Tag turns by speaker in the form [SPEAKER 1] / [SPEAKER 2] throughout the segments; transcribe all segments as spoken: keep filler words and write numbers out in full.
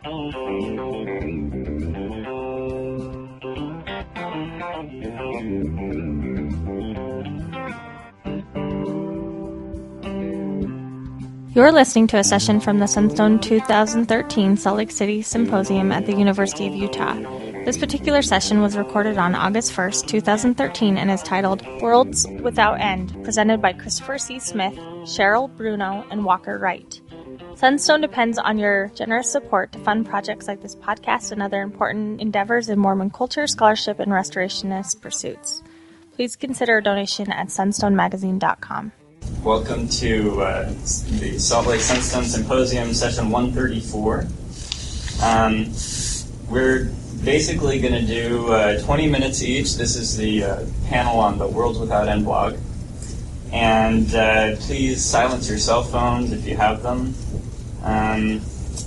[SPEAKER 1] You're listening to a session from the Sunstone two thousand thirteen Salt Lake City Symposium at the University of Utah. This particular session was recorded on August first, two thousand thirteen, and is titled Worlds Without End, presented by Christopher C. Smith, Cheryl Bruno, and Walker Wright. Sunstone depends on your generous support to fund projects like this podcast and other important endeavors in Mormon culture, scholarship, and restorationist pursuits. Please consider a donation at sunstone magazine dot com.
[SPEAKER 2] Welcome to uh, the Salt Lake Sunstone Symposium, session one thirty-four. Um, we're basically going to do uh, twenty minutes each. This is the uh, panel on the Worlds Without End blog. And uh, please silence your cell phones if you have them. Um,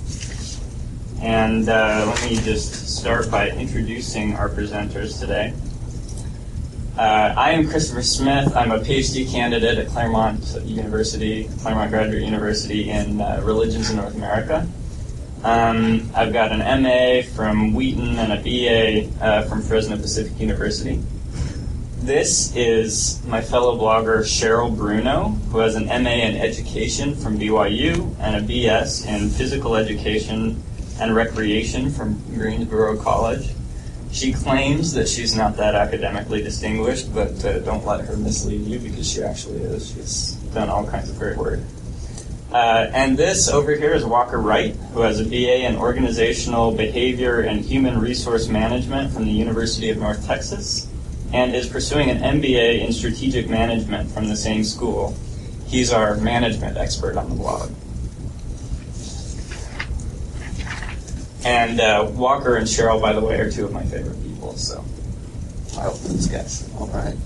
[SPEAKER 2] and uh, let me just start by introducing our presenters today. Uh, I am Christopher Smith. I'm a PhD candidate at Claremont University, Claremont Graduate University in uh, Religions in North America. Um, I've got an M A from Wheaton and a B A uh, from Fresno Pacific University. This is my fellow blogger Cheryl Bruno, who has an M A in Education from B Y U and a B S in Physical Education and Recreation from Greensboro College. She claims that she's not that academically distinguished, but uh, don't let her mislead you because she actually is. She's done all kinds of great work. Uh, and this over here is Walker Wright, who has a B A in Organizational Behavior and Human Resource Management from the University of North Texas, and is pursuing an M B A in Strategic Management from the same school. He's our management expert on the blog. And uh, Walker and Cheryl, by the way, are two of my favorite people, so I hope those guys. All right.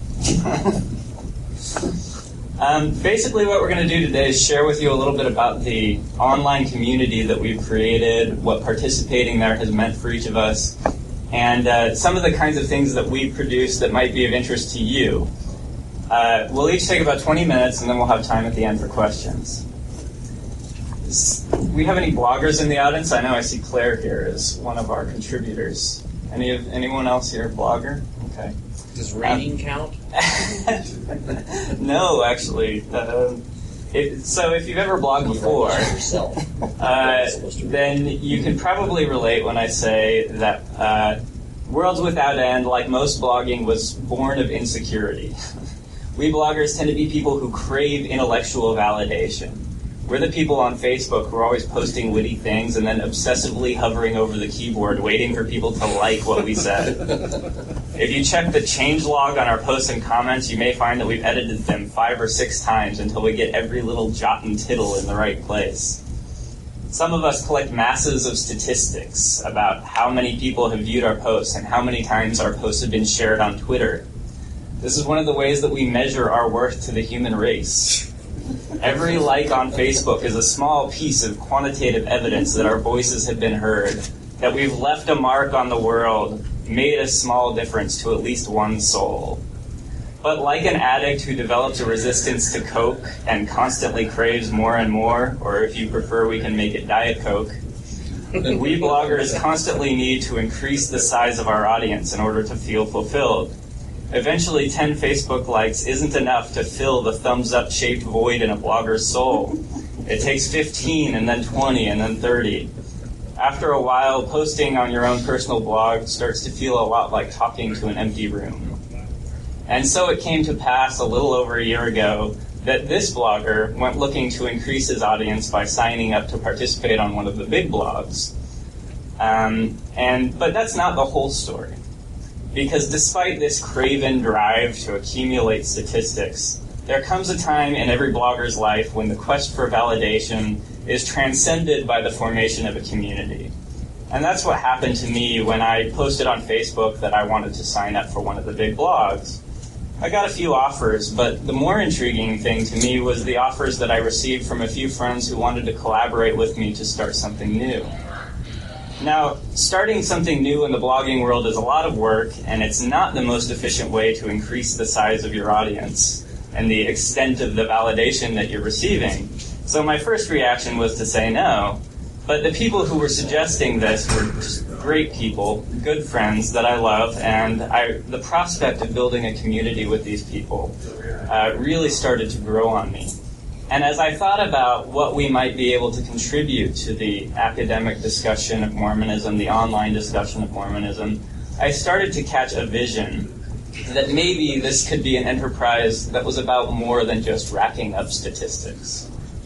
[SPEAKER 2] um, basically, what we're going to do today is share with you a little bit about the online community that we've created, what participating there has meant for each of us, and uh, some of the kinds of things that we produce that might be of interest to you. Uh, we'll each take about twenty minutes, and then we'll have time at the end for questions. We have any bloggers in the audience? I know I see Claire here as one of our contributors. Any of anyone else here a blogger? Okay.
[SPEAKER 3] Does rating
[SPEAKER 2] um,
[SPEAKER 3] count?
[SPEAKER 2] No, actually. Uh, it, so if you've ever blogged before, uh, then you can probably relate when I say that uh, Worlds Without End, like most blogging, was born of insecurity. We bloggers tend to be people who crave intellectual validation. We're the people on Facebook who are always posting witty things and then obsessively hovering over the keyboard, waiting for people to like what we said. If you check the changelog on our posts and comments, you may find that we've edited them five or six times until we get every little jot and tittle in the right place. Some of us collect masses of statistics about how many people have viewed our posts and how many times our posts have been shared on Twitter. This is one of the ways that we measure our worth to the human race. Every like on Facebook is a small piece of quantitative evidence that our voices have been heard, that we've left a mark on the world, made a small difference to at least one soul. But like an addict who develops a resistance to Coke and constantly craves more and more, or if you prefer, we can make it Diet Coke, we bloggers constantly need to increase the size of our audience in order to feel fulfilled. Eventually, ten Facebook likes isn't enough to fill the thumbs-up shaped void in a blogger's soul. It takes fifteen, and then twenty, and then thirty. After a while, posting on your own personal blog starts to feel a lot like talking to an empty room. And so it came to pass a little over a year ago that this blogger went looking to increase his audience by signing up to participate on one of the big blogs. Um, and but that's not the whole story. Because despite this craven drive to accumulate statistics, there comes a time in every blogger's life when the quest for validation is transcended by the formation of a community. And that's what happened to me when I posted on Facebook that I wanted to sign up for one of the big blogs. I got a few offers, but the more intriguing thing to me was the offers that I received from a few friends who wanted to collaborate with me to start something new. Now, starting something new in the blogging world is a lot of work, and it's not the most efficient way to increase the size of your audience and the extent of the validation that you're receiving. So my first reaction was to say no, But the people who were suggesting this were just great people, good friends that I love, and I, the prospect of building a community with these people uh, really started to grow on me. And as I thought about what we might be able to contribute to the academic discussion of Mormonism, the online discussion of Mormonism, I started to catch a vision that maybe this could be an enterprise that was about more than just racking up statistics.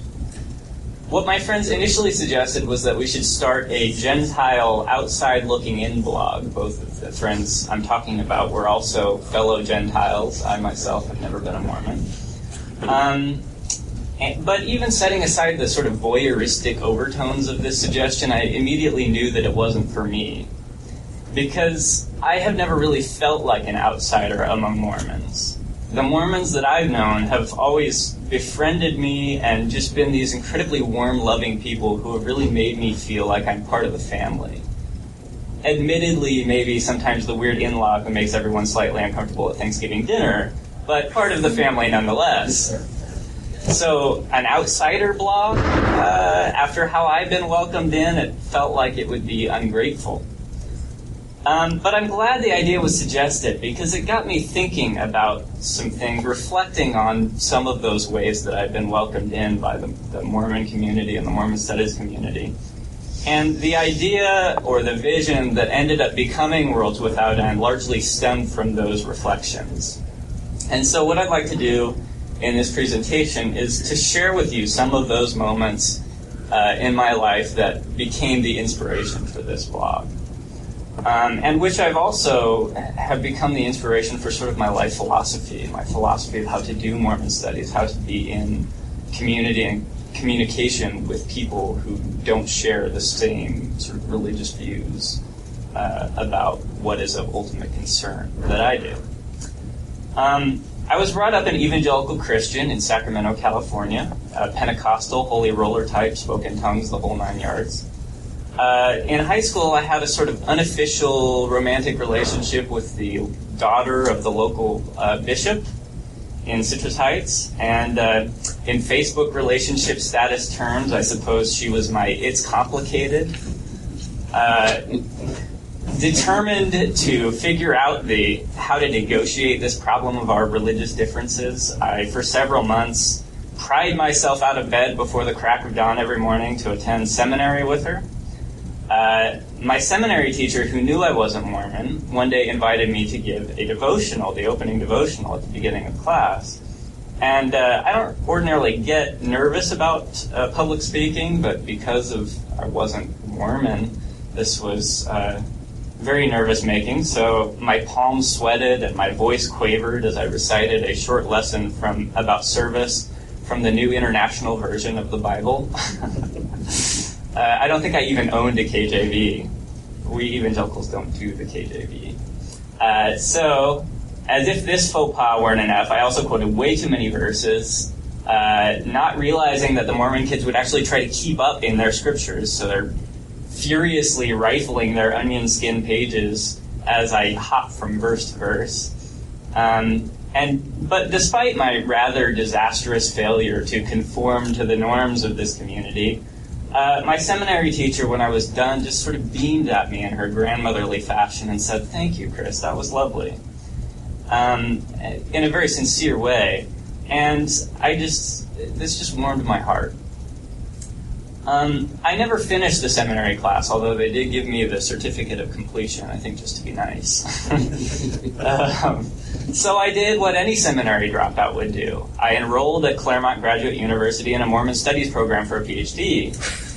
[SPEAKER 2] What my friends initially suggested was that we should start a Gentile outside-looking-in blog. Both of the friends I'm talking about were also fellow Gentiles. I myself have never been a Mormon. Um, and, but even setting aside the sort of voyeuristic overtones of this suggestion, I immediately knew that it wasn't for me. Because I have never really felt like an outsider among Mormons. The Mormons that I've known have always befriended me and just been these incredibly warm, loving people who have really made me feel like I'm part of the family. Admittedly, maybe sometimes the weird in-law who makes everyone slightly uncomfortable at Thanksgiving dinner, but part of the family nonetheless. So, an outsider blog, uh, after how I've been welcomed in, it felt like it would be ungrateful. Um, but I'm glad the idea was suggested because it got me thinking about some things, reflecting on some of those ways that I've been welcomed in by the, the Mormon community and the Mormon studies community. And the idea or the vision that ended up becoming Worlds Without End largely stemmed from those reflections. And so what I'd like to do in this presentation is to share with you some of those moments uh, in my life that became the inspiration for this blog. Um, and which I've also have become the inspiration for sort of my life philosophy, my philosophy of how to do Mormon studies, how to be in community and communication with people who don't share the same sort of religious views uh, about what is of ultimate concern that I do. Um, I was brought up an evangelical Christian in Sacramento, California, a Pentecostal, holy roller type, spoke in tongues, the whole nine yards. Uh, in high school, I had a sort of unofficial romantic relationship with the daughter of the local uh, bishop in Citrus Heights. And uh, in Facebook relationship status terms, I suppose she was my it's complicated. Uh, determined to figure out the how to negotiate this problem of our religious differences, I, for several months, pried myself out of bed before the crack of dawn every morning to attend seminary with her. Uh, my seminary teacher, who knew I wasn't Mormon, one day invited me to give a devotional, the opening devotional at the beginning of class. And uh, I don't ordinarily get nervous about uh, public speaking, but because of I wasn't Mormon, this was uh, very nervous-making. So my palms sweated and my voice quavered as I recited a short lesson from about service from the New International Version of the Bible. Uh, I don't think I even owned a K J V. We evangelicals don't do the K J V. Uh, so, as if this faux pas weren't enough, I also quoted way too many verses, uh, not realizing that the Mormon kids would actually try to keep up in their scriptures, so they're furiously rifling their onion skin pages as I hop from verse to verse. Um, and but despite my rather disastrous failure to conform to the norms of this community, Uh, my seminary teacher, when I was done, just sort of beamed at me in her grandmotherly fashion and said, "Thank you, Chris, that was lovely," um, in a very sincere way. And I just, this just warmed my heart. Um, I never finished the seminary class, although they did give me the certificate of completion, I think just to be nice. um, so I did what any seminary dropout would do. I enrolled at Claremont Graduate University in a Mormon Studies program for a P H D.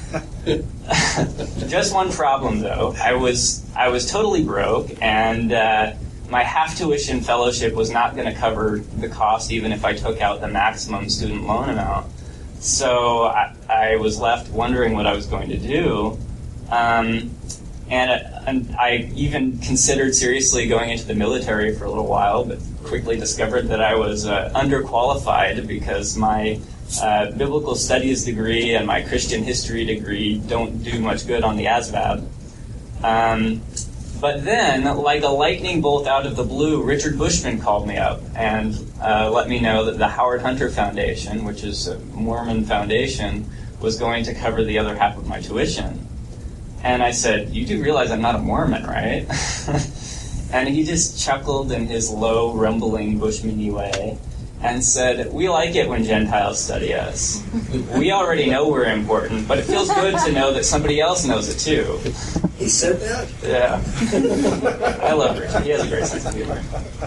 [SPEAKER 2] Just one problem, though. I was I was totally broke, and uh, my half-tuition fellowship was not going to cover the cost, even if I took out the maximum student loan amount. So I, I was left wondering what I was going to do. Um, and, uh, and I even considered seriously going into the military for a little while, but quickly discovered that I was uh, underqualified because my uh, biblical studies degree and my Christian history degree don't do much good on the A S V A B. Um, but then, like a lightning bolt out of the blue, Richard Bushman called me up and uh, let me know that the Howard Hunter Foundation, which is a Mormon foundation, was going to cover the other half of my tuition. And I said, "You do realize I'm not a Mormon, right?" And he just chuckled in his low, rumbling Bushman-y way and said, "We like it when Gentiles study us. We already know we're important, but it feels good to know that somebody else knows it too."
[SPEAKER 3] He said that?
[SPEAKER 2] Yeah. I love Richard. He has a great sense of humor.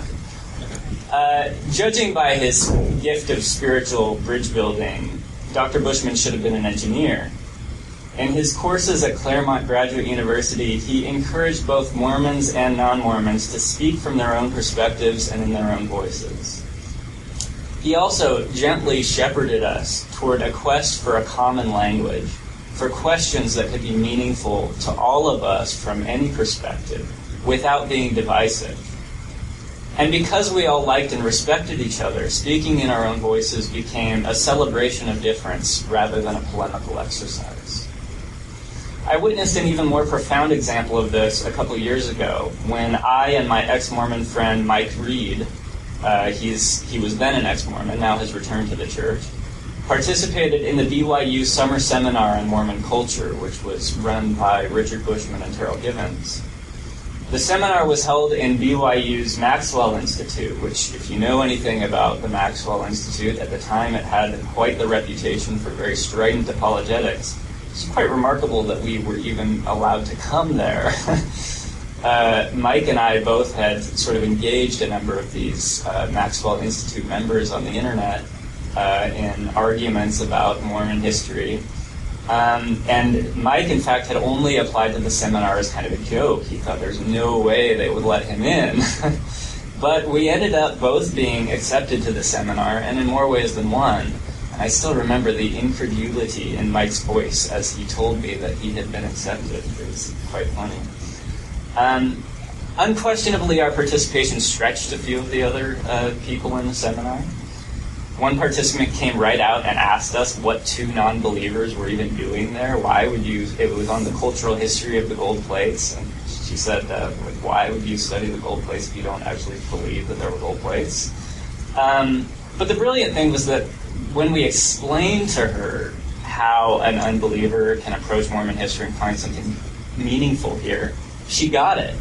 [SPEAKER 2] Uh, judging by his gift of spiritual bridge building, Doctor Bushman should have been an engineer. In his courses at Claremont Graduate University, he encouraged both Mormons and non-Mormons to speak from their own perspectives and in their own voices. He also gently shepherded us toward a quest for a common language, for questions that could be meaningful to all of us from any perspective, without being divisive. And because we all liked and respected each other, speaking in our own voices became a celebration of difference rather than a polemical exercise. I witnessed an even more profound example of this a couple years ago when I and my ex-Mormon friend Mike Reed, uh, he's he was then an ex-Mormon, now has returned to the church, participated in the B Y U Summer Seminar on Mormon Culture, which was run by Richard Bushman and Terrell Givens. The seminar was held in B Y U's Maxwell Institute, which, if you know anything about the Maxwell Institute, at the time it had quite the reputation for very strident apologetics. It's quite remarkable that we were even allowed to come there. uh, Mike and I both had sort of engaged a number of these uh, Maxwell Institute members on the internet uh, in arguments about Mormon history. Um, and Mike, in fact, had only applied to the seminar as kind of a joke. He thought there's no way they would let him in. But we ended up both being accepted to the seminar, and in more ways than one. I still remember the incredulity in Mike's voice as he told me that he had been accepted. It was quite funny. Um, unquestionably, our participation stretched a few of the other uh, people in the seminar. One participant came right out and asked us what two non-believers were even doing there. Why would you, it was on the cultural history of the gold plates, and she said, uh, why would you study the gold plates if you don't actually believe that there were gold plates? Um, but the brilliant thing was that when we explained to her how an unbeliever can approach Mormon history and find something meaningful here, she got it.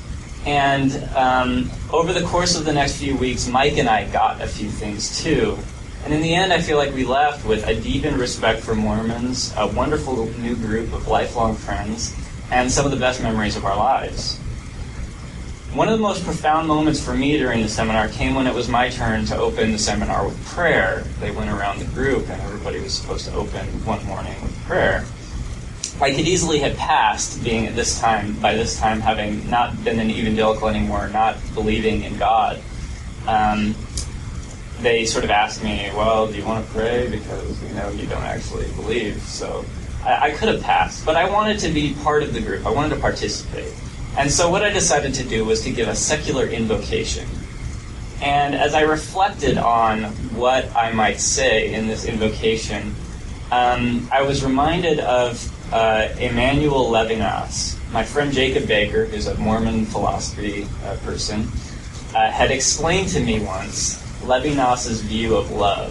[SPEAKER 2] And um, over the course of the next few weeks, Mike and I got a few things too. And in the end, I feel like we left with a deepened respect for Mormons, a wonderful new group of lifelong friends, and some of the best memories of our lives. One of the most profound moments for me during the seminar came when it was my turn to open the seminar with prayer. They went around the group, and everybody was supposed to open one morning with prayer. I could easily have passed, being at this time, by this time having not been an evangelical anymore, not believing in God. Um, they sort of asked me, well, do you want to pray? Because we know you don't actually believe. So I, I could have passed, but I wanted to be part of the group. I wanted to participate. And so what I decided to do was to give a secular invocation. And as I reflected on what I might say in this invocation, um, I was reminded of uh, Emmanuel Levinas. My friend Jacob Baker, who's a Mormon philosophy uh, person, uh, had explained to me once Levinas's view of love.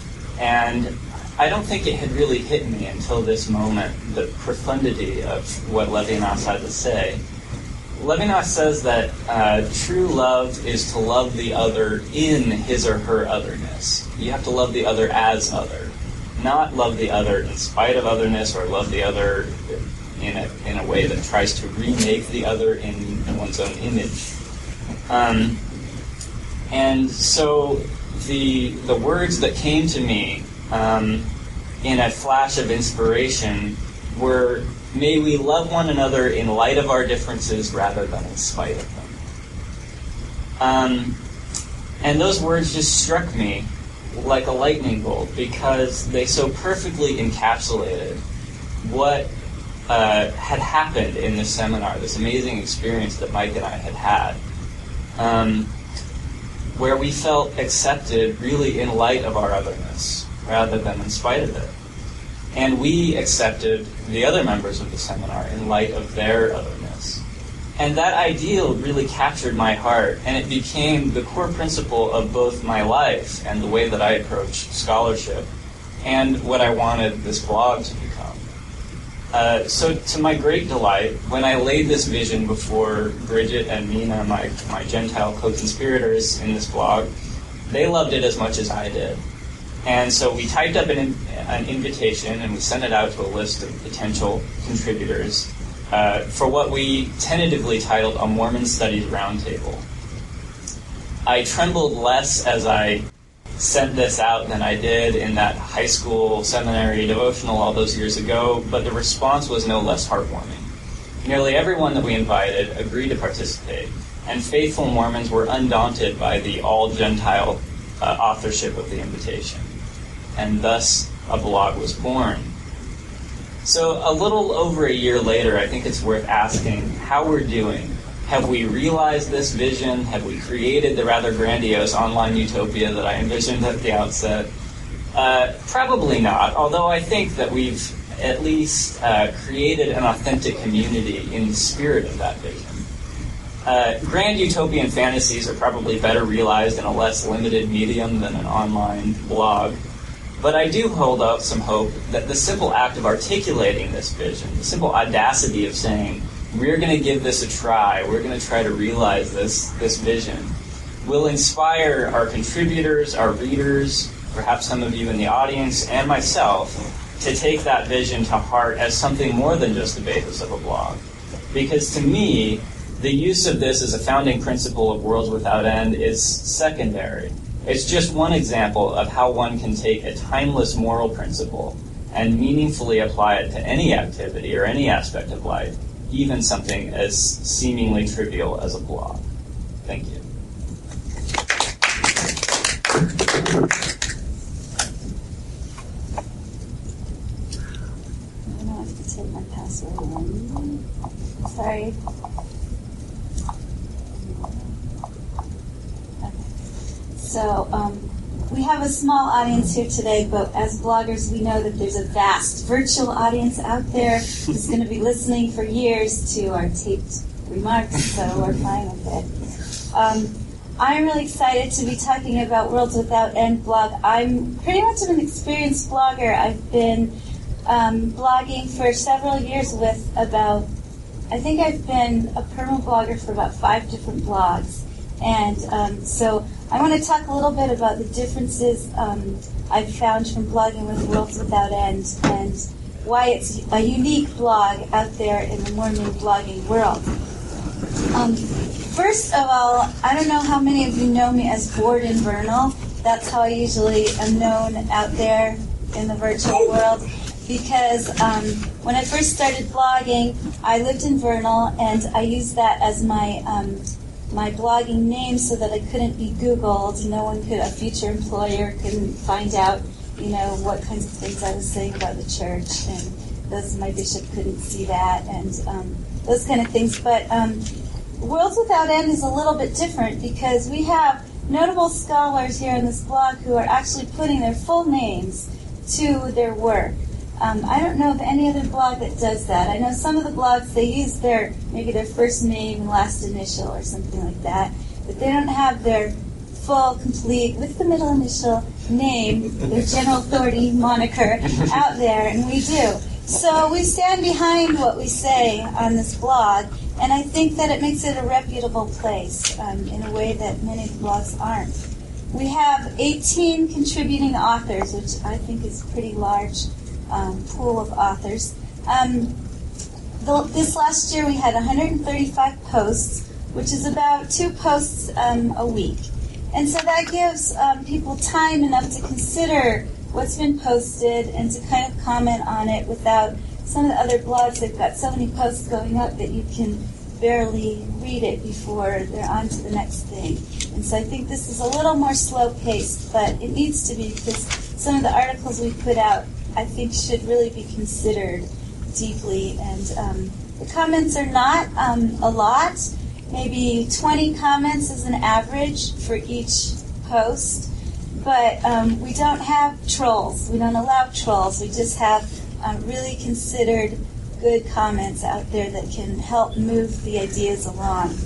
[SPEAKER 2] And I don't think it had really hit me until this moment, the profundity of what Levinas had to say. Levinas says that uh, true love is to love the other in his or her otherness. You have to love the other as other, not love the other in spite of otherness or love the other in a, in a way that tries to remake the other in, in one's own image. Um, and so the the words that came to me um, in a flash of inspiration were, may we love one another in light of our differences rather than in spite of them. Um, and those words just struck me like a lightning bolt because they so perfectly encapsulated what uh, had happened in this seminar, this amazing experience that Mike and I had had, um, where we felt accepted really in light of our otherness rather than in spite of it. And we accepted the other members of the seminar in light of their otherness. And that ideal really captured my heart, and it became the core principle of both my life and the way that I approach scholarship, and what I wanted this blog to become. Uh, so to my great delight, when I laid this vision before Bridget and Nina, my, my Gentile co-conspirators in this blog, they loved it as much as I did. And so we typed up an, an invitation and we sent it out to a list of potential contributors uh, for what we tentatively titled a Mormon Studies Roundtable. I trembled less as I sent this out than I did in that high school seminary devotional all those years ago, but the response was no less heartwarming. Nearly everyone that we invited agreed to participate, and faithful Mormons were undaunted by the all-Gentile uh, authorship of the invitation. And thus, a blog was born. So a little over a year later, I think it's worth asking how we're doing. Have we realized this vision? Have we created the rather grandiose online utopia that I envisioned at the outset? Uh, probably not, although I think that we've at least uh, created an authentic community in the spirit of that vision. Uh, grand utopian fantasies are probably better realized in a less limited medium than an online blog. But I do hold out some hope that the simple act of articulating this vision, the simple audacity of saying, we're going to give this a try, we're going to try to realize this, this vision, will inspire our contributors, our readers, perhaps some of you in the audience, and myself, to take that vision to heart as something more than just the basis of a blog. Because to me, the use of this as a founding principle of Worlds Without End is secondary. It's just one example of how one can take a timeless moral principle and meaningfully apply it to any activity or any aspect of life, even something as seemingly trivial as a blog. Thank you.
[SPEAKER 3] I don't have to take my password in. Sorry. So um, we have a small audience here today, but as bloggers, we know that there's a vast virtual audience out there who's going to be listening for years to our taped remarks, so we're fine with it. Um, I'm really excited to be talking about Worlds Without End blog. I'm pretty much an experienced blogger. I've been um, blogging for several years with about, I think I've been a perma-blogger for about five different blogs. And um, so I want to talk a little bit about the differences um, I've found from blogging with Worlds Without End and why it's a unique blog out there in the Mormon blogging world. Um, first of all, I don't know how many of you know me as Bored in Vernal. That's how I usually am known out there in the virtual world. Because um, when I first started blogging, I lived in Vernal, and I used that as my um, my blogging name so that I couldn't be Googled. No one could, a future employer couldn't find out, you know, what kinds of things I was saying about the church, and those my bishop couldn't see that, and um, those kind of things. But um, Worlds Without End is a little bit different because we have notable scholars here in this blog who are actually putting their full names to their work. Um, I don't know of any other blog that does that. I know some of the blogs, they use their maybe their first name and last initial or something like that, but they don't have their full, complete, with the middle initial name, their general authority moniker out there, and we do. So we stand behind what we say on this blog, and I think that it makes it a reputable place um, in a way that many blogs aren't. We have eighteen contributing authors, which I think is a pretty large Um, pool of authors. Um, the, this last year we had one hundred thirty-five posts, which is about two posts um, a week. And so that gives um, people time enough to consider what's been posted and to kind of comment on it without some of the other blogs. They've got so many posts going up that you can barely read it before they're on to the next thing. And so I think this is a little more slow-paced, but it needs to be because some of the articles we put out I think should really be considered deeply. And um, the comments are not um, a lot. Maybe twenty comments is an average for each post. But um, we don't have trolls. We don't allow trolls. We just have um, really considered good comments out there that can help move the ideas along.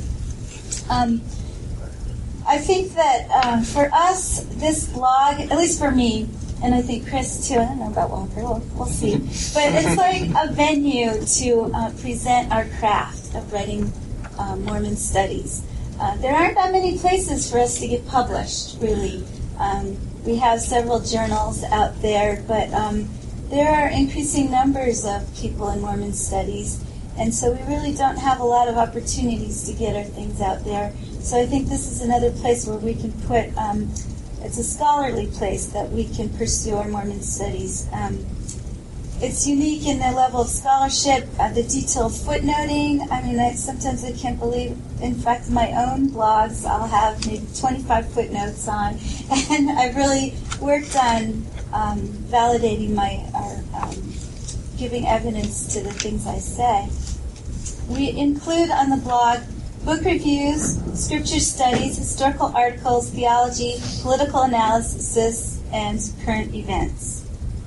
[SPEAKER 3] Um, I think that um, for us, this blog, at least for me, and I think Chris too. I don't know about Walker. We'll, we'll see. But it's like a venue to uh, present our craft of writing uh, Mormon studies. Uh, there aren't that many places for us to get published, really. Um, we have several journals out there, but um, there are increasing numbers of people in Mormon studies, and so we really don't have a lot of opportunities to get our things out there. So I think this is another place where we can put, um, it's a scholarly place that we can pursue our Mormon studies. Um, it's unique in the level of scholarship, uh, the detailed footnoting. I mean, I, sometimes I can't believe, in fact, my own blogs I'll have maybe twenty-five footnotes on, and I've really worked on um, validating my, or um, giving evidence to the things I say. We include on the blog book reviews, scripture studies, historical articles, theology, political analysis, and current events.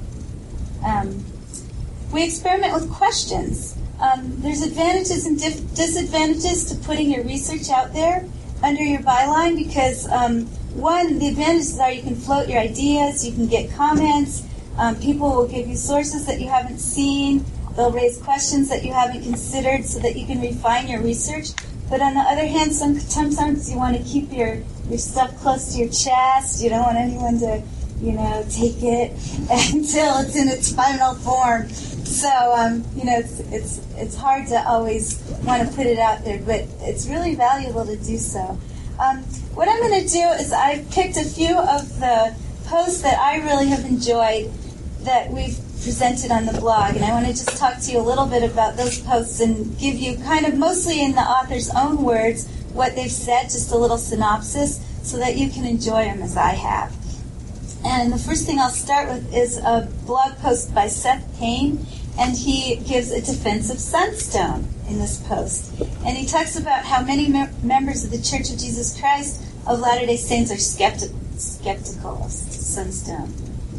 [SPEAKER 3] Um, we experiment with questions. Um, there's advantages and dif- disadvantages to putting your research out there under your byline because, um, one, the advantages are you can float your ideas, you can get comments, um, people will give you sources that you haven't seen, they'll raise questions that you haven't considered so that you can refine your research. But on the other hand, sometimes you want to keep your, your stuff close to your chest. You don't want anyone to, you know, take it until it's in its final form. So, um, you know, it's, it's, it's hard to always want to put it out there, but it's really valuable to do so. Um, what I'm going to do is I've picked a few of the posts that I really have enjoyed that we've presented on the blog, and I want to just talk to you a little bit about those posts and give you kind of mostly in the author's own words what they've said, just a little synopsis, so that you can enjoy them as I have. And the first thing I'll start with is a blog post by Seth Payne, and he gives a defense of Sunstone in this post. And he talks about how many me- members of the Church of Jesus Christ of Latter-day Saints are skepti- skeptical of Sunstone.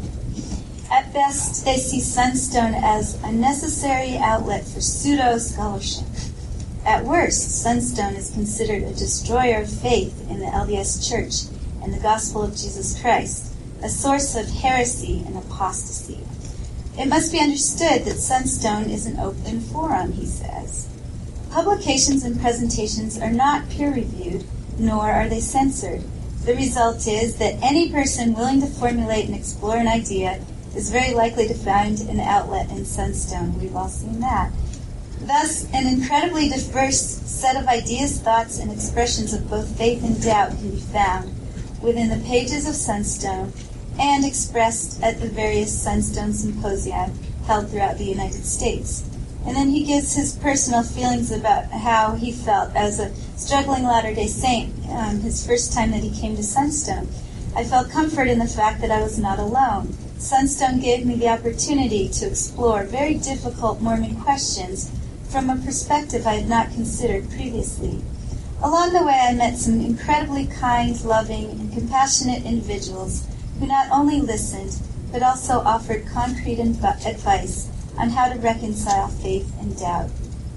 [SPEAKER 3] At best, they see Sunstone as a necessary outlet for pseudo-scholarship. At worst, Sunstone is considered a destroyer of faith in the L D S Church and the gospel of Jesus Christ, a source of heresy and apostasy. It must be understood that Sunstone is an open forum, he says. Publications and presentations are not peer-reviewed, nor are they censored. The result is that any person willing to formulate and explore an idea is very likely to find an outlet in Sunstone. We've all seen that. Thus, an incredibly diverse set of ideas, thoughts, and expressions of both faith and doubt can be found within the pages of Sunstone and expressed at the various Sunstone symposia held throughout the United States. And then he gives his personal feelings about how he felt as a struggling Latter-day Saint, um, his first time that he came to Sunstone. I felt comfort in the fact that I was not alone. Sunstone gave me the opportunity to explore very difficult Mormon questions from a perspective I had not considered previously. Along the way, I met some incredibly kind, loving, and compassionate individuals who not only listened, but also offered concrete inv- advice on how to reconcile faith and doubt.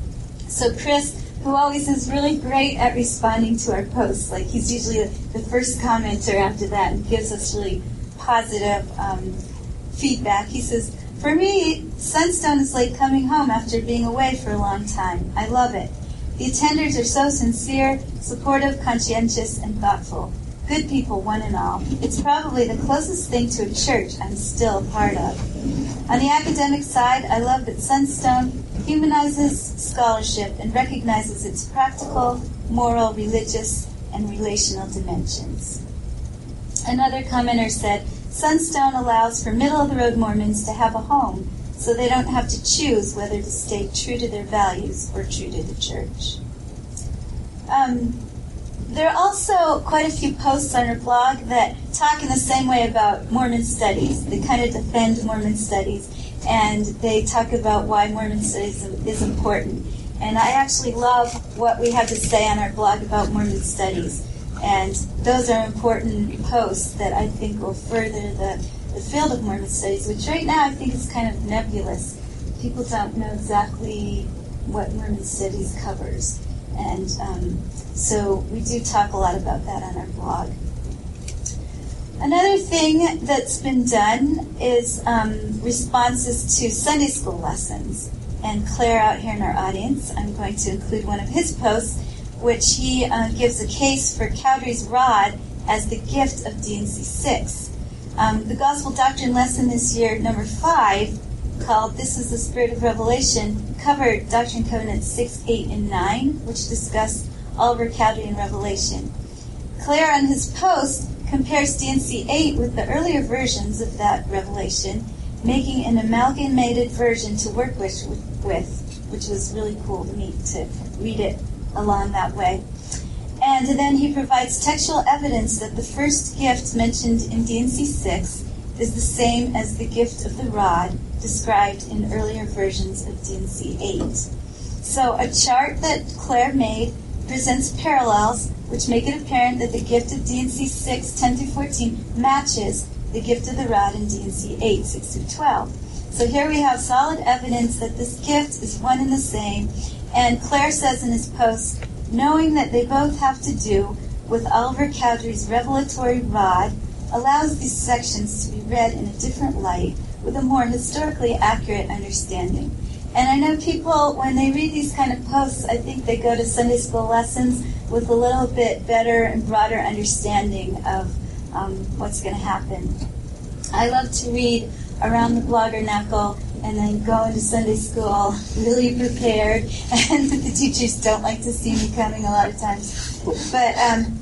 [SPEAKER 3] So Chris, who always is really great at responding to our posts, like he's usually the first commenter after that and gives us really positive um, feedback. He says, "For me, Sunstone is like coming home after being away for a long time. I love it. The attenders are so sincere, supportive, conscientious, and thoughtful. Good people, one and all. It's probably the closest thing to a church I'm still a part of. On the academic side, I love that Sunstone humanizes scholarship and recognizes its practical, moral, religious, and relational dimensions." Another commenter said, "Sunstone allows for middle-of-the-road Mormons to have a home, so they don't have to choose whether to stay true to their values or true to the church." Um, there are also quite a few posts on our blog that talk in the same way about Mormon studies. They kind of defend Mormon studies, and they talk about why Mormon studies is important. And I actually love what we have to say on our blog about Mormon studies. And those are important posts that I think will further the, the field of Mormon studies, which right now I think is kind of nebulous. People don't know exactly what Mormon studies covers. And um, so we do talk a lot about that on our blog. Another thing that's been done is um, responses to Sunday school lessons. And Claire out here in our audience, I'm going to include one of his posts, which he uh, gives a case for Cowdery's rod as the gift of D and C six. Um, the Gospel Doctrine lesson this year, number five, called This is the Spirit of Revelation, covered Doctrine and Covenants six, eight, and nine, which discussed Oliver Cowdery and Revelation. Claire, on his post, compares D and C eight with the earlier versions of that Revelation, making an amalgamated version to work with, with, which was really cool to me to read it along that way. And then he provides textual evidence that the first gift mentioned in D and C six is the same as the gift of the rod described in earlier versions of D and C eight. So a chart that Claire made presents parallels which make it apparent that the gift of D and C six, ten through fourteen, matches the gift of the rod in D and C eight, six through twelve. So here we have solid evidence that this gift is one and the same. And Claire says in his post, knowing that they both have to do with Oliver Cowdery's revelatory rod allows these sections to be read in a different light with a more historically accurate understanding. And I know people, when they read these kind of posts, I think they go to Sunday school lessons with a little bit better and broader understanding of um, what's going to happen. I love to read around the Blogger Knuckle and then go into Sunday school really prepared, and the teachers don't like to see me coming a lot of times. But um,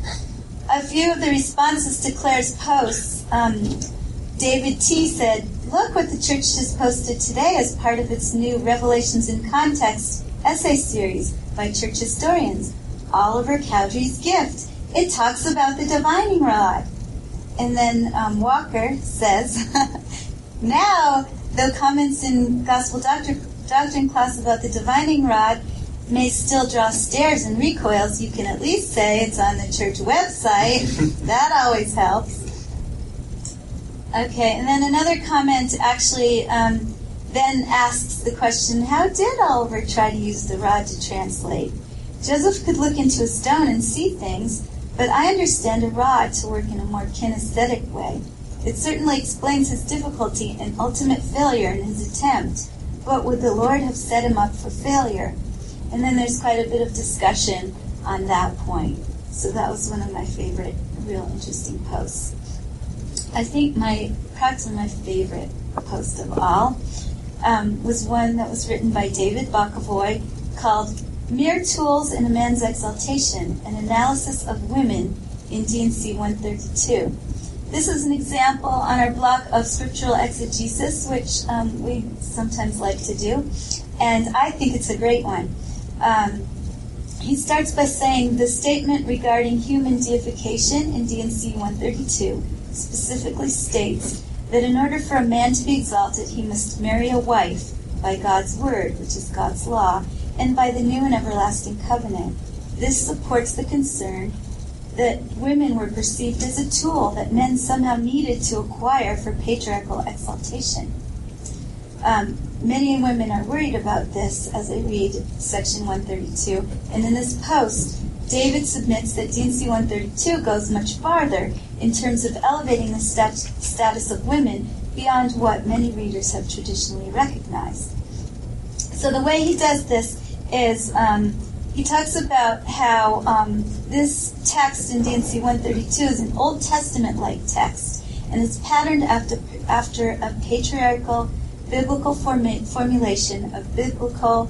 [SPEAKER 3] a few of the responses to Claire's posts, um, David T. said, look what the church just posted today as part of its new Revelations in Context essay series by church historians. Oliver Cowdery's gift. It talks about the divining rod. And then um, Walker says, now, though comments in Gospel Doctrine, Doctrine class about the divining rod may still draw stares and recoils, you can at least say it's on the church website. That always helps. Okay, and then another comment actually um, then asks the question, how did Oliver try to use the rod to translate? Joseph could look into a stone and see things, but I understand a rod to work in a more kinesthetic way. It certainly explains his difficulty and ultimate failure in his attempt, but would the Lord have set him up for failure? And then there's quite a bit of discussion on that point. So that was one of my favorite, real interesting posts. I think my, perhaps my favorite post of all um, was one that was written by David Bokovoy called Mere Tools in a Man's Exaltation, an Analysis of Women in D and C one thirty-two. This is an example on our block of scriptural exegesis, which um, we sometimes like to do, and I think it's a great one. Um, he starts by saying the statement regarding human deification in D and C one thirty-two specifically states that in order for a man to be exalted, he must marry a wife by God's word, which is God's law, and by the new and everlasting covenant. This supports the concern that women were perceived as a tool that men somehow needed to acquire for patriarchal exaltation. Um, many women are worried about this as I read section one thirty-two, and in this post, David submits that D and C one thirty-two goes much farther in terms of elevating the stat- status of women beyond what many readers have traditionally recognized. So the way he does this is um, he talks about how um, this text in D and C one thirty-two is an Old Testament-like text, and it's patterned after after a patriarchal biblical forma- formulation of biblical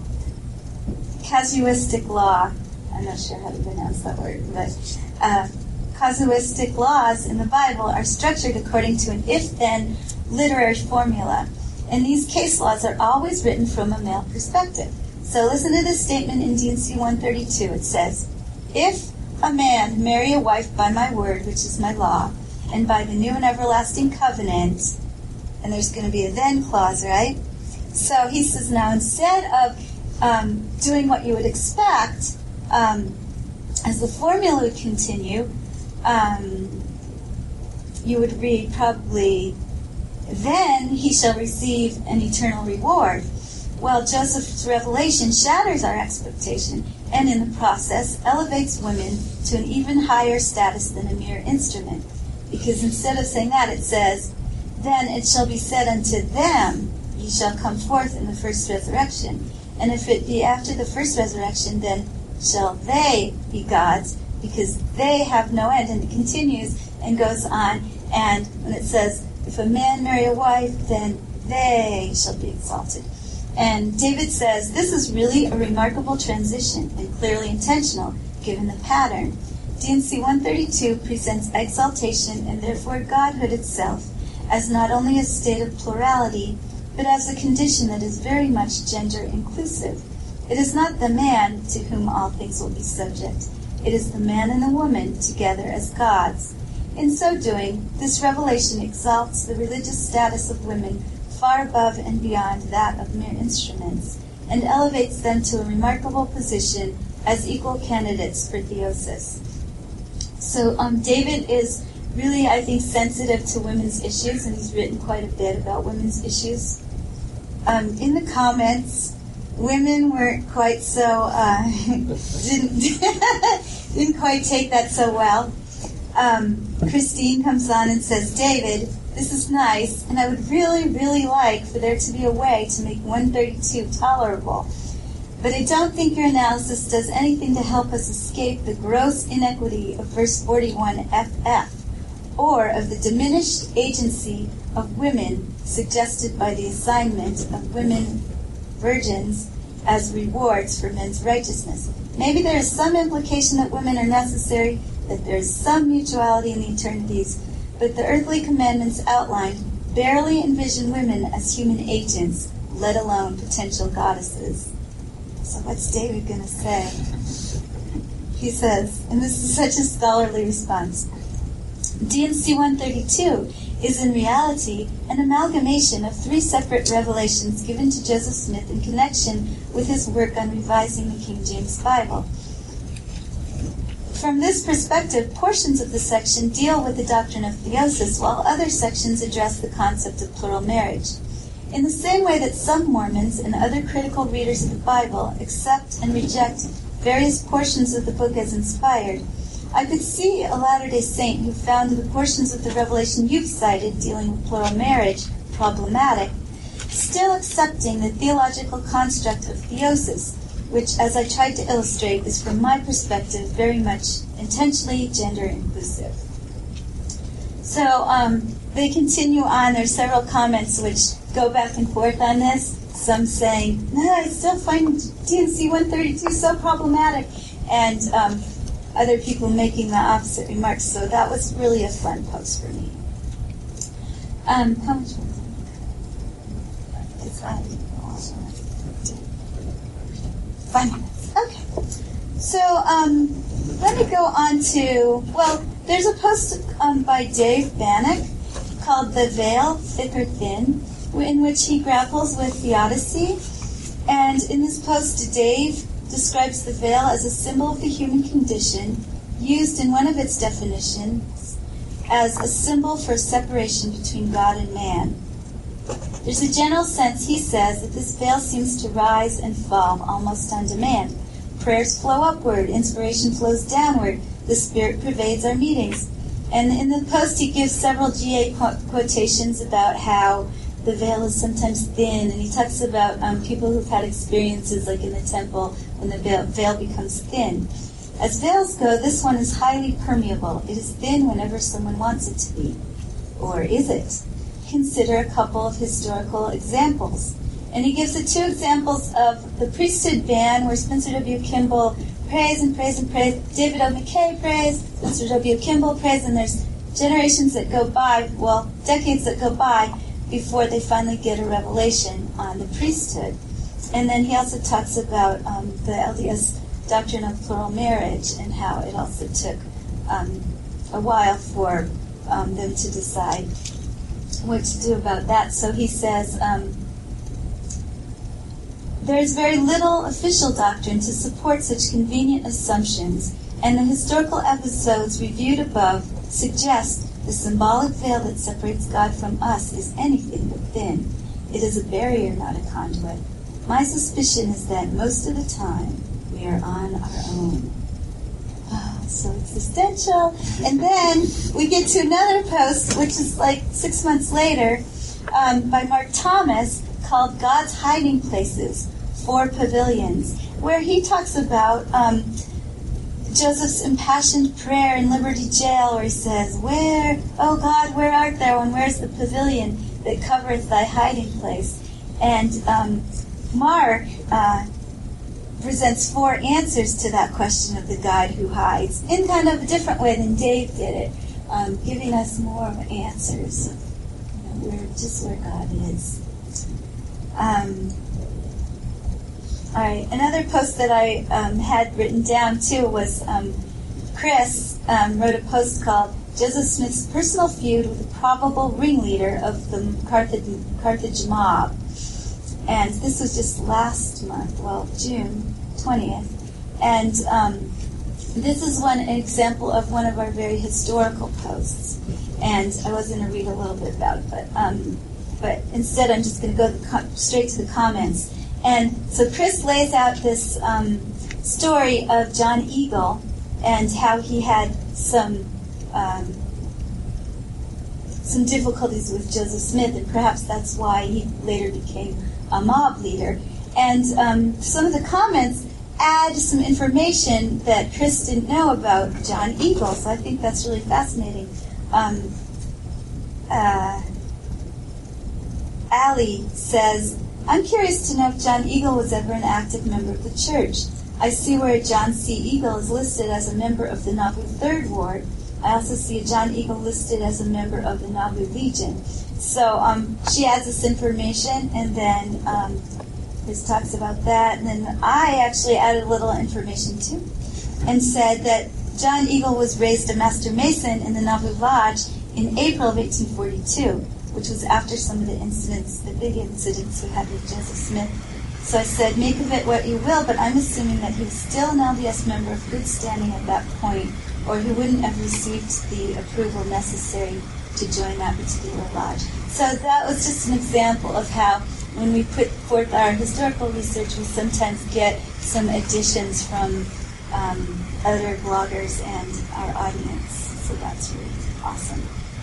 [SPEAKER 3] casuistic law. I'm not sure how to pronounce that word, but uh, casuistic laws in the Bible are structured according to an if-then literary formula, and these case laws are always written from a male perspective. So listen to this statement in D and C one thirty-two. It says, if a man marry a wife by my word, which is my law, and by the new and everlasting covenant, and there's going to be a then clause, right? So he says, now instead of um, doing what you would expect, um, as the formula would continue, um, you would read probably, then he shall receive an eternal reward. Well, Joseph's revelation shatters our expectation and in the process elevates women to an even higher status than a mere instrument. because instead of saying that, it says, then it shall be said unto them, ye shall come forth in the first resurrection. And if it be after the first resurrection, then shall they be gods, because they have no end. And it continues and goes on. And when it says, if a man marry a wife, then they shall be exalted. And David says, this is really a remarkable transition and clearly intentional, given the pattern. D and C one thirty-two presents exaltation and therefore godhood itself as not only a state of plurality, but as a condition that is very much gender inclusive. It is not the man to whom all things will be subject. It is the man and the woman together as gods. In so doing, this revelation exalts the religious status of women far above and beyond that of mere instruments, and elevates them to a remarkable position as equal candidates for theosis. So um, David is really, I think, sensitive to women's issues, and he's written quite a bit about women's issues. Um, in the comments, women weren't quite so, uh, didn't, didn't quite take that so well. Um, Christine comes on and says, David, this is nice, and I would really, really like for there to be a way to make one thirty-two tolerable. But I don't think your analysis does anything to help us escape the gross inequity of verse forty-one F F, or of the diminished agency of women suggested by the assignment of women virgins as rewards for men's righteousness. Maybe there is some implication that women are necessary, that there is some mutuality in the eternities, but the earthly commandments outlined barely envision women as human agents, let alone potential goddesses. So what's David going to say? He says, and this is such a scholarly response, D and C one thirty-two is in reality an amalgamation of three separate revelations given to Joseph Smith in connection with his work on revising the King James Bible. From this perspective, portions of the section deal with the doctrine of theosis, while other sections address the concept of plural marriage. In the same way that some Mormons and other critical readers of the Bible accept and reject various portions of the book as inspired, I could see a Latter-day Saint who found the portions of the Revelation you've cited dealing with plural marriage problematic, still accepting the theological construct of theosis, which, as I tried to illustrate, is from my perspective very much intentionally gender inclusive. So um, they continue on. There's several comments which go back and forth on this. Some saying, no, I still find D and C one thirty-two so problematic, and um, other people making the opposite remarks. So that was really a fun post for me. Um, how much was it? It's five. Five minutes. Okay. So um, let me go on to, well, there's a post um, by Dave Bannock called The Veil, Thick or Thin, in which he grapples with theodicy. And in this post, Dave describes the veil as a symbol of the human condition, used in one of its definitions as a symbol for separation between God and man. There's a general sense, he says, that this veil seems to rise and fall almost on demand. Prayers flow upward, inspiration flows downward, the Spirit pervades our meetings. And in the post, he gives several G A quotations about how the veil is sometimes thin, and he talks about um, people who've had experiences like in the temple when the veil, veil becomes thin. As veils go, this one is highly permeable. It is thin whenever someone wants it to be. Or is it? Consider a couple of historical examples. And he gives the two examples of the priesthood ban, where Spencer W. Kimball prays and prays and prays, David O. McKay prays, Spencer W. Kimball prays, and there's generations that go by, well, decades that go by, before they finally get a revelation on the priesthood. And then he also talks about um, the L D S doctrine of plural marriage and how it also took um, a while for um, them to decide what to do about that. So he says, um, there is very little official doctrine to support such convenient assumptions, and the historical episodes reviewed above suggest the symbolic veil that separates God from us is anything but thin. It is a barrier, not a conduit. My suspicion is that most of the time we are on our own. oh, so existential. And then we get to another post, which is like six months later, um, by Mark Thomas, called God's Hiding Places, Four Pavilions, where he talks about um, Joseph's impassioned prayer in Liberty Jail, where he says, "Where, oh God, where art thou, and where's the pavilion that covereth thy hiding place?" And um, Mark uh, presents four answers to that question of the God who hides, in kind of a different way than Dave did it, um, giving us more answers of, you know, where, just where God is. Um, all right, another post that I um, had written down too was um, Chris um, wrote a post called Joseph Smith's Personal Feud with the Probable Ringleader of the Carthage, Carthage Mob. And this was just last month, well, June twentieth. And um, this is one example of one of our very historical posts. And I was going to read a little bit about it, but um, but instead I'm just going to go the co- straight to the comments. And so Chris lays out this um, story of John Eagle and how he had some um, some difficulties with Joseph Smith, and perhaps that's why he later became a mob leader. And um, some of the comments add some information that Chris didn't know about John Eagle, so I think that's really fascinating. Um, uh, Allie says, "I'm curious to know if John Eagle was ever an active member of the church. I see where John C. Eagle is listed as a member of the Nauvoo Third Ward. I also see a John Eagle listed as a member of the Nauvoo Legion." So um, she adds this information, and then um, Chris talks about that. And then I actually added a little information too, and said that John Eagle was raised a Master Mason in the Nauvoo Lodge in April of eighteen forty-two, which was after some of the incidents, the big incidents we had with Joseph Smith. So I said, make of it what you will, but I'm assuming that he was still an L D S member of good standing at that point, or he wouldn't have received the approval necessary to join that particular lodge. So that was just an example of how when we put forth our historical research, we sometimes get some additions from um, other bloggers and our audience. So that's really awesome.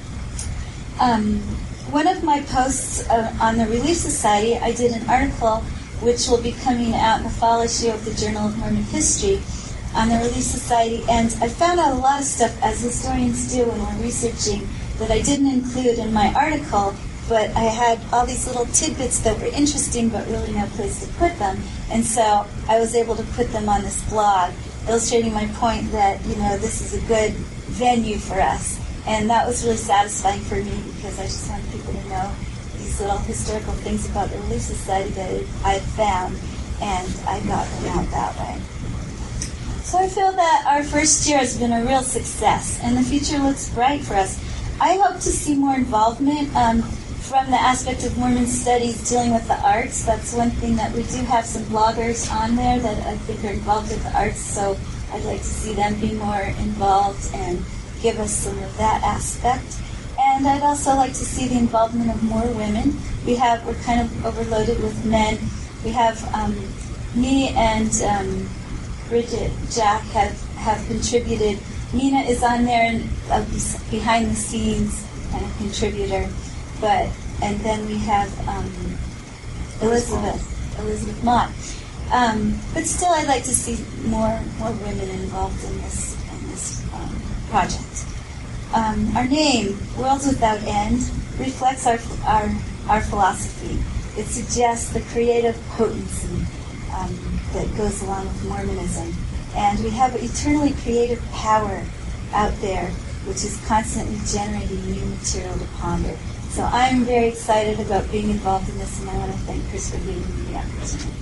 [SPEAKER 3] Um, one of my posts uh, on the Relief Society, I did an article which will be coming out in the fall issue of the Journal of Mormon History on the Relief Society, and I found out a lot of stuff, as historians do when we're researching, that I didn't include in my article, but I had all these little tidbits that were interesting but really no place to put them, and so I was able to put them on this blog, illustrating my point that, you know, this is a good venue for us. And that was really satisfying for me, because I just wanted people to know these little historical things about the Relief Society that I had found, and I got them out that way. So I feel that our first year has been a real success, and the future looks bright for us. I hope to see more involvement um, from the aspect of Mormon studies dealing with the arts. That's one thing that we do have some bloggers on there that I think are involved with the arts, so I'd like to see them be more involved and give us some of that aspect. And I'd also like to see the involvement of more women. We have, we're kind of overloaded with men. We have um, me and um, Bridget Jack have, have contributed. Nina is on there and uh, behind the scenes kind of contributor. But, and then we have um, Elizabeth, Elizabeth Mott. Um, but still, I'd like to see more more women involved in this in this um, project. Um, our name, Worlds Without End, reflects our our our philosophy. It suggests the creative potency um, that goes along with Mormonism, and we have eternally creative power out there, which is constantly generating new material to ponder. So I'm very excited about being involved in this, and I want to thank Chris for giving me the opportunity.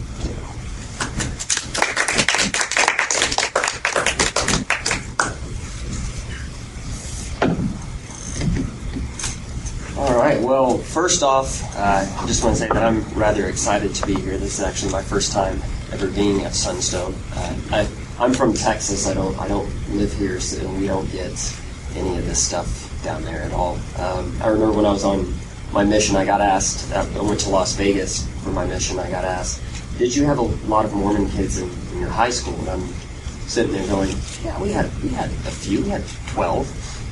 [SPEAKER 4] All right. Well, first off, uh, I just want to say that I'm rather excited to be here. This is actually my first time ever being at Sunstone. Uh, I, I'm from Texas. I don't I don't live here, so we don't get any of this stuff down there at all. Um, I remember when I was on my mission, I got asked. I went to Las Vegas for my mission. I got asked, "Did you have a lot of Mormon kids in, in your high school?" And I'm sitting there going, yeah, we had we had a few, we had twelve.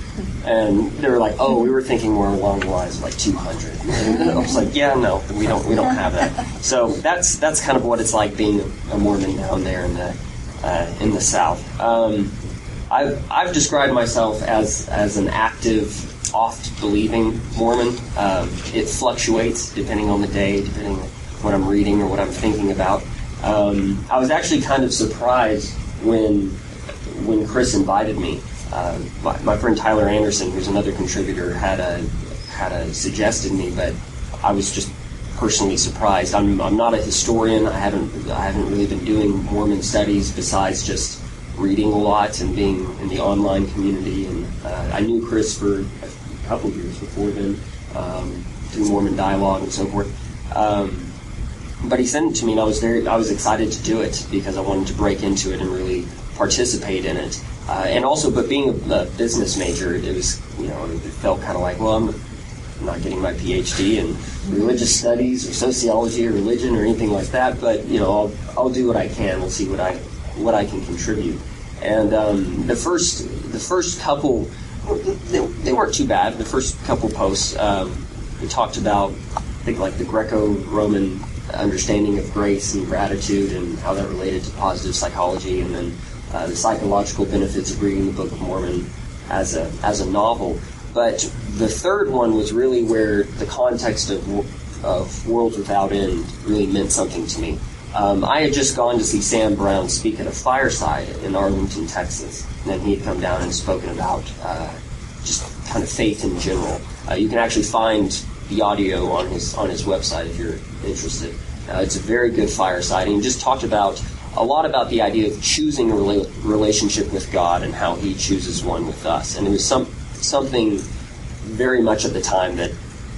[SPEAKER 4] And they were like, oh, we were thinking more along the lines of like two hundred. And I was like, yeah, no, we don't we don't have that. So that's that's kind of what it's like being a Mormon down there in the uh, in the South. Um, I've I've described myself as as an active, oft-believing Mormon. Um, it fluctuates depending on the day, depending on what I'm reading or what I'm thinking about. Um, I was actually kind of surprised when when Chris invited me. Uh, my, my friend Tyler Anderson, who's another contributor, had a had a suggested me, but I was just personally surprised. I'm I'm not a historian. I haven't I haven't really been doing Mormon studies besides just reading a lot and being in the online community. And uh, I knew Chris for a couple years before then, um, through Mormon Dialogue and so forth. Um, but he sent it to me, and I was very I was excited to do it because I wanted to break into it and really participate in it. Uh, and also, but being a, a business major, it was, you know, it felt kind of like, well, I'm not getting my P H D in religious studies or sociology or religion or anything like that, but, you know, I'll, I'll do what I can. We'll see what I what I can contribute. And um, the first the first couple, they, they weren't too bad. The first couple posts, um, we talked about, I think, like the Greco-Roman understanding of grace and gratitude and how that related to positive psychology, and then Uh, the psychological benefits of reading the Book of Mormon as a as a novel. But the third one was really where the context of of Worlds Without End really meant something to me. Um, I had just gone to see Sam Brown speak at a fireside in Arlington, Texas, and then he had come down and spoken about uh, just kind of faith in general. Uh, you can actually find the audio on his on his website if you're interested. Uh, it's a very good fireside, and he just talked about a lot about the idea of choosing a rela- relationship with God and how He chooses one with us. And it was some something very much at the time that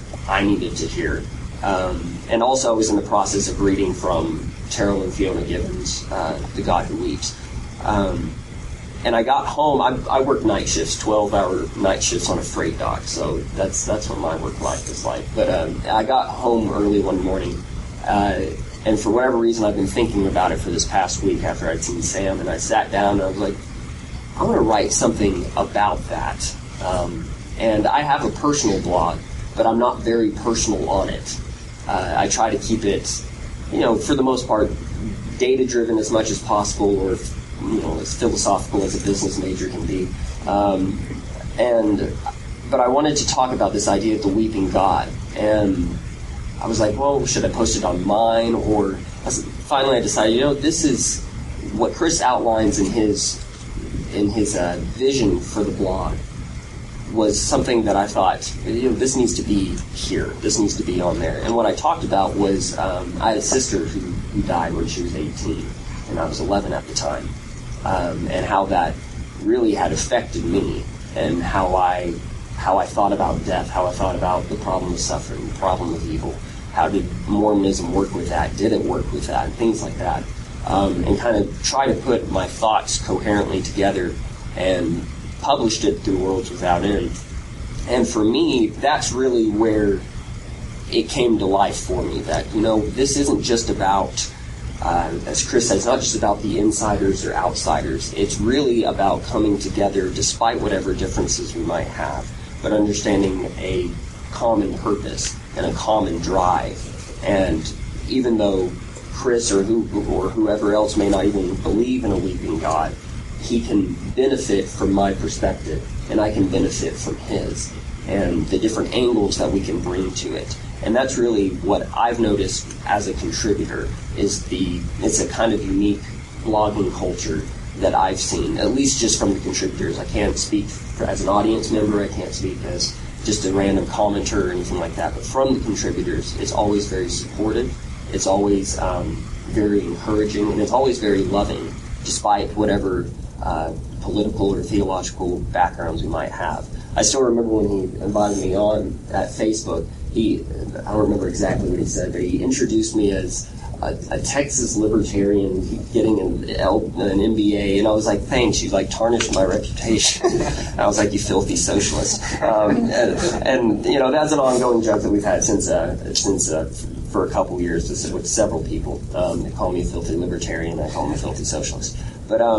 [SPEAKER 4] I needed to hear. Um, and also I was in the process of reading from Terrell and Fiona Gibbons, uh, The God Who Weeps. Um, and I got home, I, I worked night shifts, twelve-hour night shifts on a freight dock, so that's that's what my work life is like. But um, I got home early one morning, uh, and for whatever reason, I've been thinking about it for this past week after I'd seen Sam, and I sat down and I was like, I want to write something about that. Um, and I have a personal blog, but I'm not very personal on it. Uh, I try to keep it, you know, for the most part, data-driven as much as possible, or, you know, as philosophical as a business major can be. Um, and, but I wanted to talk about this idea of the weeping God. And I was like, well, should I post it on mine? Or finally I decided, you know, this is what Chris outlines in his in his uh, vision for the blog was something that I thought, you know, this needs to be here. This needs to be on there. And what I talked about was um, I had a sister who, who died when she was eighteen, and I was eleven at the time, um, and how that really had affected me, and how I how I thought about death, how I thought about the problem of suffering, the problem of evil. How did Mormonism work with that? Did it work with that? And things like that. Um, and kind of try to put my thoughts coherently together and published it through Worlds Without End. And for me, that's really where it came to life for me. That, you know, this isn't just about, uh, as Chris said, it's not just about the insiders or outsiders. It's really about coming together despite whatever differences we might have, but understanding a common purpose and a common drive. And even though Chris or who or whoever else may not even believe in a weeping God, he can benefit from my perspective, and I can benefit from his, and the different angles that we can bring to it. And that's really what I've noticed as a contributor, is the it's a kind of unique blogging culture that I've seen, at least just from the contributors. I can't speak for, as an audience member, I can't speak as just a random commenter or anything like that, but from the contributors, it's always very supportive, it's always um, very encouraging, and it's always very loving, despite whatever uh, political or theological backgrounds we might have. I still remember when he invited me on at Facebook, he, I don't remember exactly what he said, but he introduced me as a, a Texas libertarian getting an, L, an M B A, and I was like, thanks, you like tarnished my reputation. I was like, you filthy socialist. Um, and, and, you know, that's an ongoing joke that we've had since, uh, since uh, for a couple years with several people. Um, they call me a filthy libertarian, I call them a filthy socialist. But, um,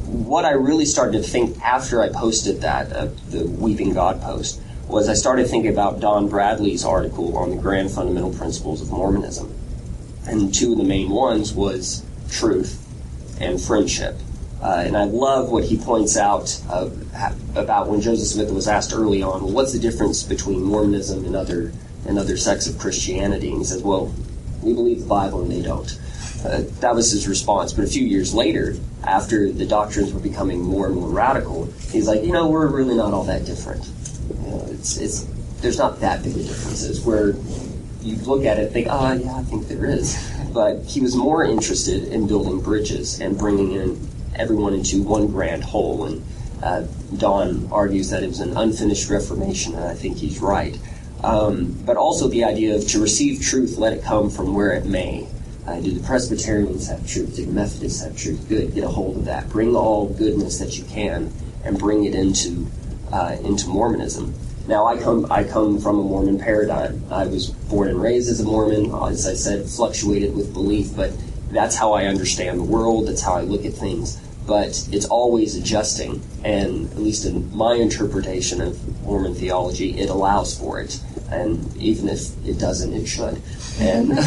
[SPEAKER 4] what I really started to think after I posted that, uh, the Weeping God post, was I started thinking about Don Bradley's article on the grand fundamental principles of Mormonism. And two of the main ones was truth and friendship. Uh, and I love what he points out uh, about when Joseph Smith was asked early on, well, what's the difference between Mormonism and other and other sects of Christianity? And he says, well, we believe the Bible and they don't. Uh, that was his response. But a few years later, after the doctrines were becoming more and more radical, he's like, you know, we're really not all that different. You know, it's it's there's not that big of differences where you look at it and think, oh, yeah, I think there is. But he was more interested in building bridges and bringing in everyone into one grand whole. And uh, Don argues that it was an unfinished reformation, and I think he's right. Um, but also the idea of to receive truth, let it come from where it may. Uh, do the Presbyterians have truth? Do the Methodists have truth? Good, get a hold of that. Bring all goodness that you can and bring it into uh, into Mormonism. Now, I come I come from a Mormon paradigm. I was born and raised as a Mormon. As I said, fluctuated with belief, but that's how I understand the world. That's how I look at things. But it's always adjusting, and at least in my interpretation of Mormon theology, it allows for it. And even if it doesn't, it should. And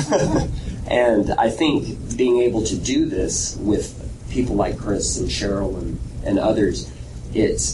[SPEAKER 4] and I think being able to do this with people like Chris and Cheryl and, and others, it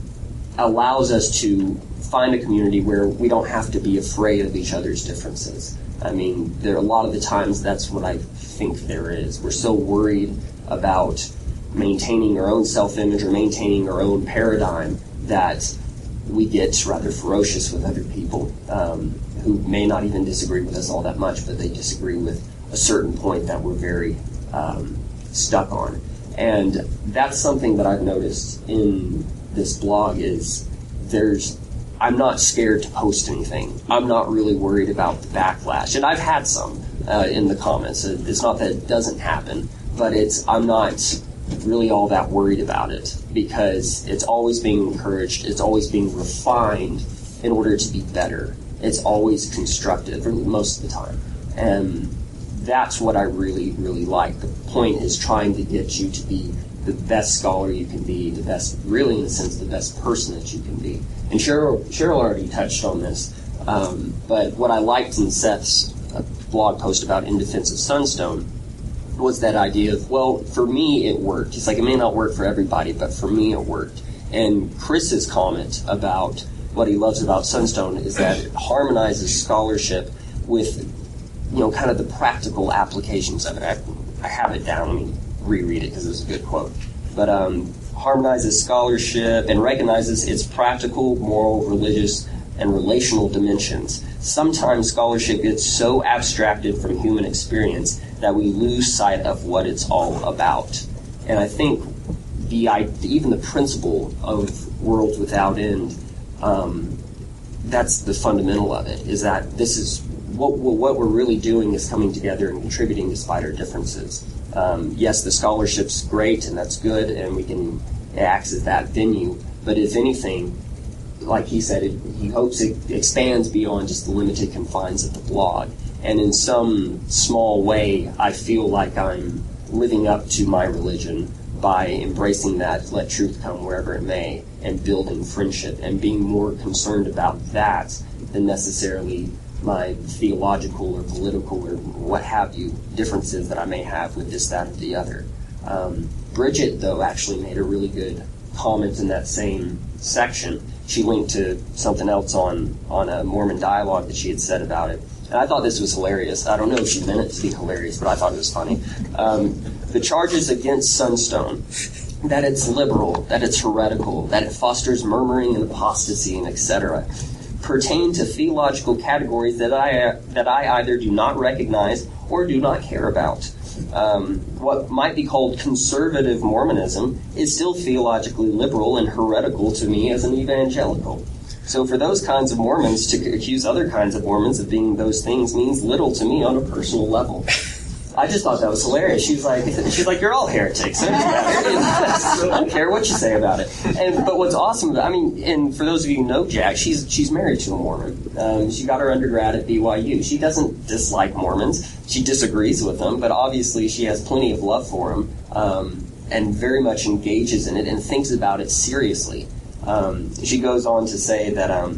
[SPEAKER 4] allows us to find a community where we don't have to be afraid of each other's differences. I mean, there a lot of the times that's what I think there is. We're so worried about maintaining our own self-image or maintaining our own paradigm that we get rather ferocious with other people um, who may not even disagree with us all that much, but they disagree with a certain point that we're very um, stuck on. And that's something that I've noticed in this blog is there's I'm not scared to post anything. I'm not really worried about the backlash. And I've had some uh, in the comments. It's not that it doesn't happen, but it's I'm not really all that worried about it because it's always being encouraged. It's always being refined in order to be better. It's always constructive most of the time. And that's what I really, really like. The point is trying to get you to be the best scholar you can be, the best, really in a sense, the best person that you can be. And Cheryl, Cheryl already touched on this, um, but what I liked in Seth's uh, blog post about In Defense of Sunstone was that idea of, well, for me it worked. It's like it may not work for everybody, but for me it worked. And Chris's comment about what he loves about Sunstone is that it harmonizes scholarship with, you know, kind of the practical applications of it. I, I have it down. Let me reread it because it was a good quote. But um, harmonizes scholarship and recognizes its practical, moral, religious, and relational dimensions. Sometimes scholarship gets so abstracted from human experience that we lose sight of what it's all about. And I think the even the principle of worlds without end, um, that's the fundamental of it, is that this is what, what we're really doing is coming together and contributing despite our differences. Um, yes, the scholarship's great, and that's good, and we can act as that venue. But if anything, like he said, it, he hopes it expands beyond just the limited confines of the blog. And in some small way, I feel like I'm living up to my religion by embracing that, let truth come wherever it may, and building friendship, and being more concerned about that than necessarily my theological or political or what have you differences that I may have with this, that, or the other. Um, Bridget, though, actually made a really good comment in that same section. She linked to something else on, on a Mormon dialogue that she had said about it. And I thought this was hilarious. I don't know if she meant it to be hilarious, but I thought it was funny. Um, the charges against Sunstone, that it's liberal, that it's heretical, that it fosters murmuring and apostasy, and et cetera, pertain to theological categories that I that I either do not recognize or do not care about. Um, what might be called conservative Mormonism is still theologically liberal and heretical to me as an evangelical. So for those kinds of Mormons to accuse other kinds of Mormons of being those things means little to me on a personal level. I just thought that was hilarious. She's like, she's like, you're all heretics. I don't care what you say about it. And but what's awesome, I mean, and for those of you who know Jack, she's she's married to a Mormon. Um, she got her undergrad at B Y U. She doesn't dislike Mormons. She disagrees with them, but obviously she has plenty of love for them. Um, and very much engages in it and thinks about it seriously. Um, she goes on to say that, um,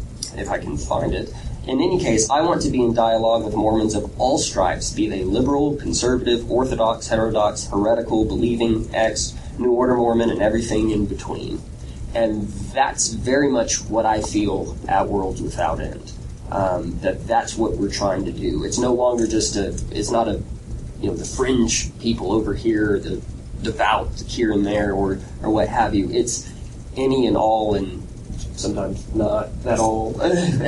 [SPEAKER 4] if I can find it, in any case, I want to be in dialogue with Mormons of all stripes, be they liberal, conservative, orthodox, heterodox, heretical, believing, ex, New Order Mormon, and everything in between. And that's very much what I feel at Worlds Without End. Um, that that's what we're trying to do. It's no longer just a, it's not a, you know, the fringe people over here, the devout here and there, or, or what have you. It's any and all, and sometimes not at all,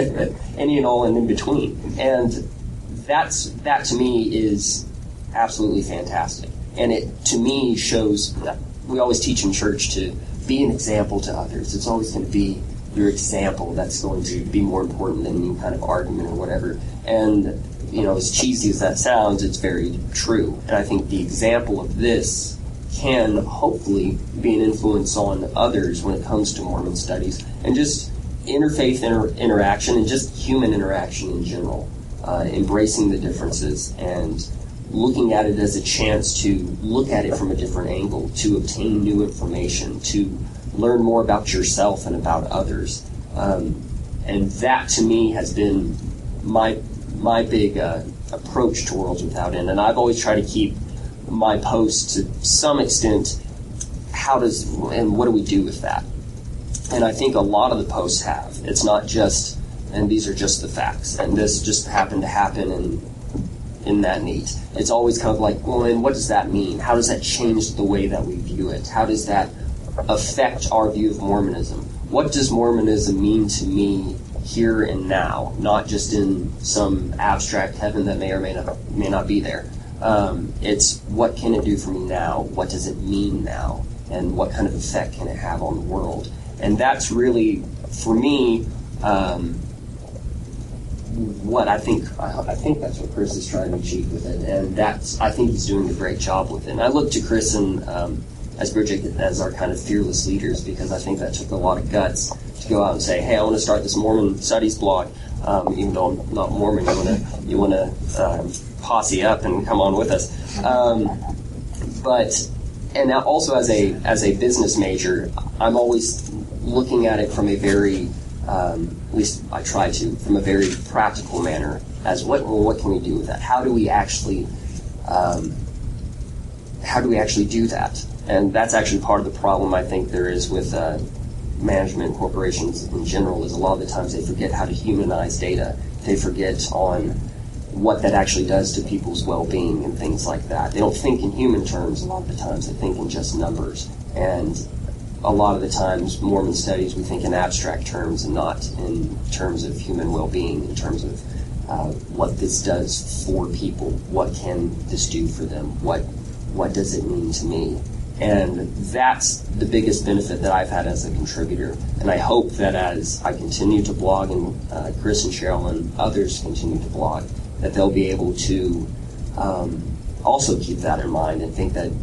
[SPEAKER 4] any and all and in between. And that's, that to me is absolutely fantastic. And it, to me, shows that we always teach in church to be an example to others. It's always going to be your example that's going to be more important than any kind of argument or whatever. And, you know, as cheesy as that sounds, it's very true. And I think the example of this can hopefully be an influence on others when it comes to Mormon studies and just interfaith inter- interaction and just human interaction in general, uh, embracing the differences and looking at it as a chance to look at it from a different angle, to obtain new information, to learn more about yourself and about others. Um, and that, to me, has been my my big uh, approach to Worlds Without End. And I've always tried to keep my posts to some extent, how does, and what do we do with that? And I think a lot of the posts have. It's not just, and these are just the facts, and this just happened to happen, and in that neat. It's always kind of like, well, and what does that mean? How does that change the way that we view it? How does that affect our view of Mormonism? What does Mormonism mean to me here and now, not just in some abstract heaven that may or may not may not be there? Um, it's what can it do for me now? What does it mean now? And what kind of effect can it have on the world? And that's really, for me, um, what I think I think that's what Chris is trying to achieve with it, and that's I think he's doing a great job with it. And I look to Chris and um, as Bridget as our kind of fearless leaders, because I think that took a lot of guts to go out and say, hey, I want to start this Mormon studies blog, um, even though I'm not Mormon. You want to you want to um, posse up and come on with us, um, but and now also as a as a business major, I'm always looking at it from a very Um, at least I try to, from a very practical manner, as what well, what can we do with that? How do we actually, um, how do we actually do that? And that's actually part of the problem I think there is with uh, management corporations in general. Is a lot of the times they forget how to humanize data. They forget on what that actually does to people's well-being and things like that. They don't think in human terms a lot of the times. They think in just numbers. And a lot of the times, Mormon studies, we think in abstract terms and not in terms of human well-being, in terms of uh, what this does for people. What can this do for them? What what does it mean to me? And that's the biggest benefit that I've had as a contributor. And I hope that as I continue to blog, and uh, Chris and Cheryl and others continue to blog, that they'll be able to um, also keep that in mind and think that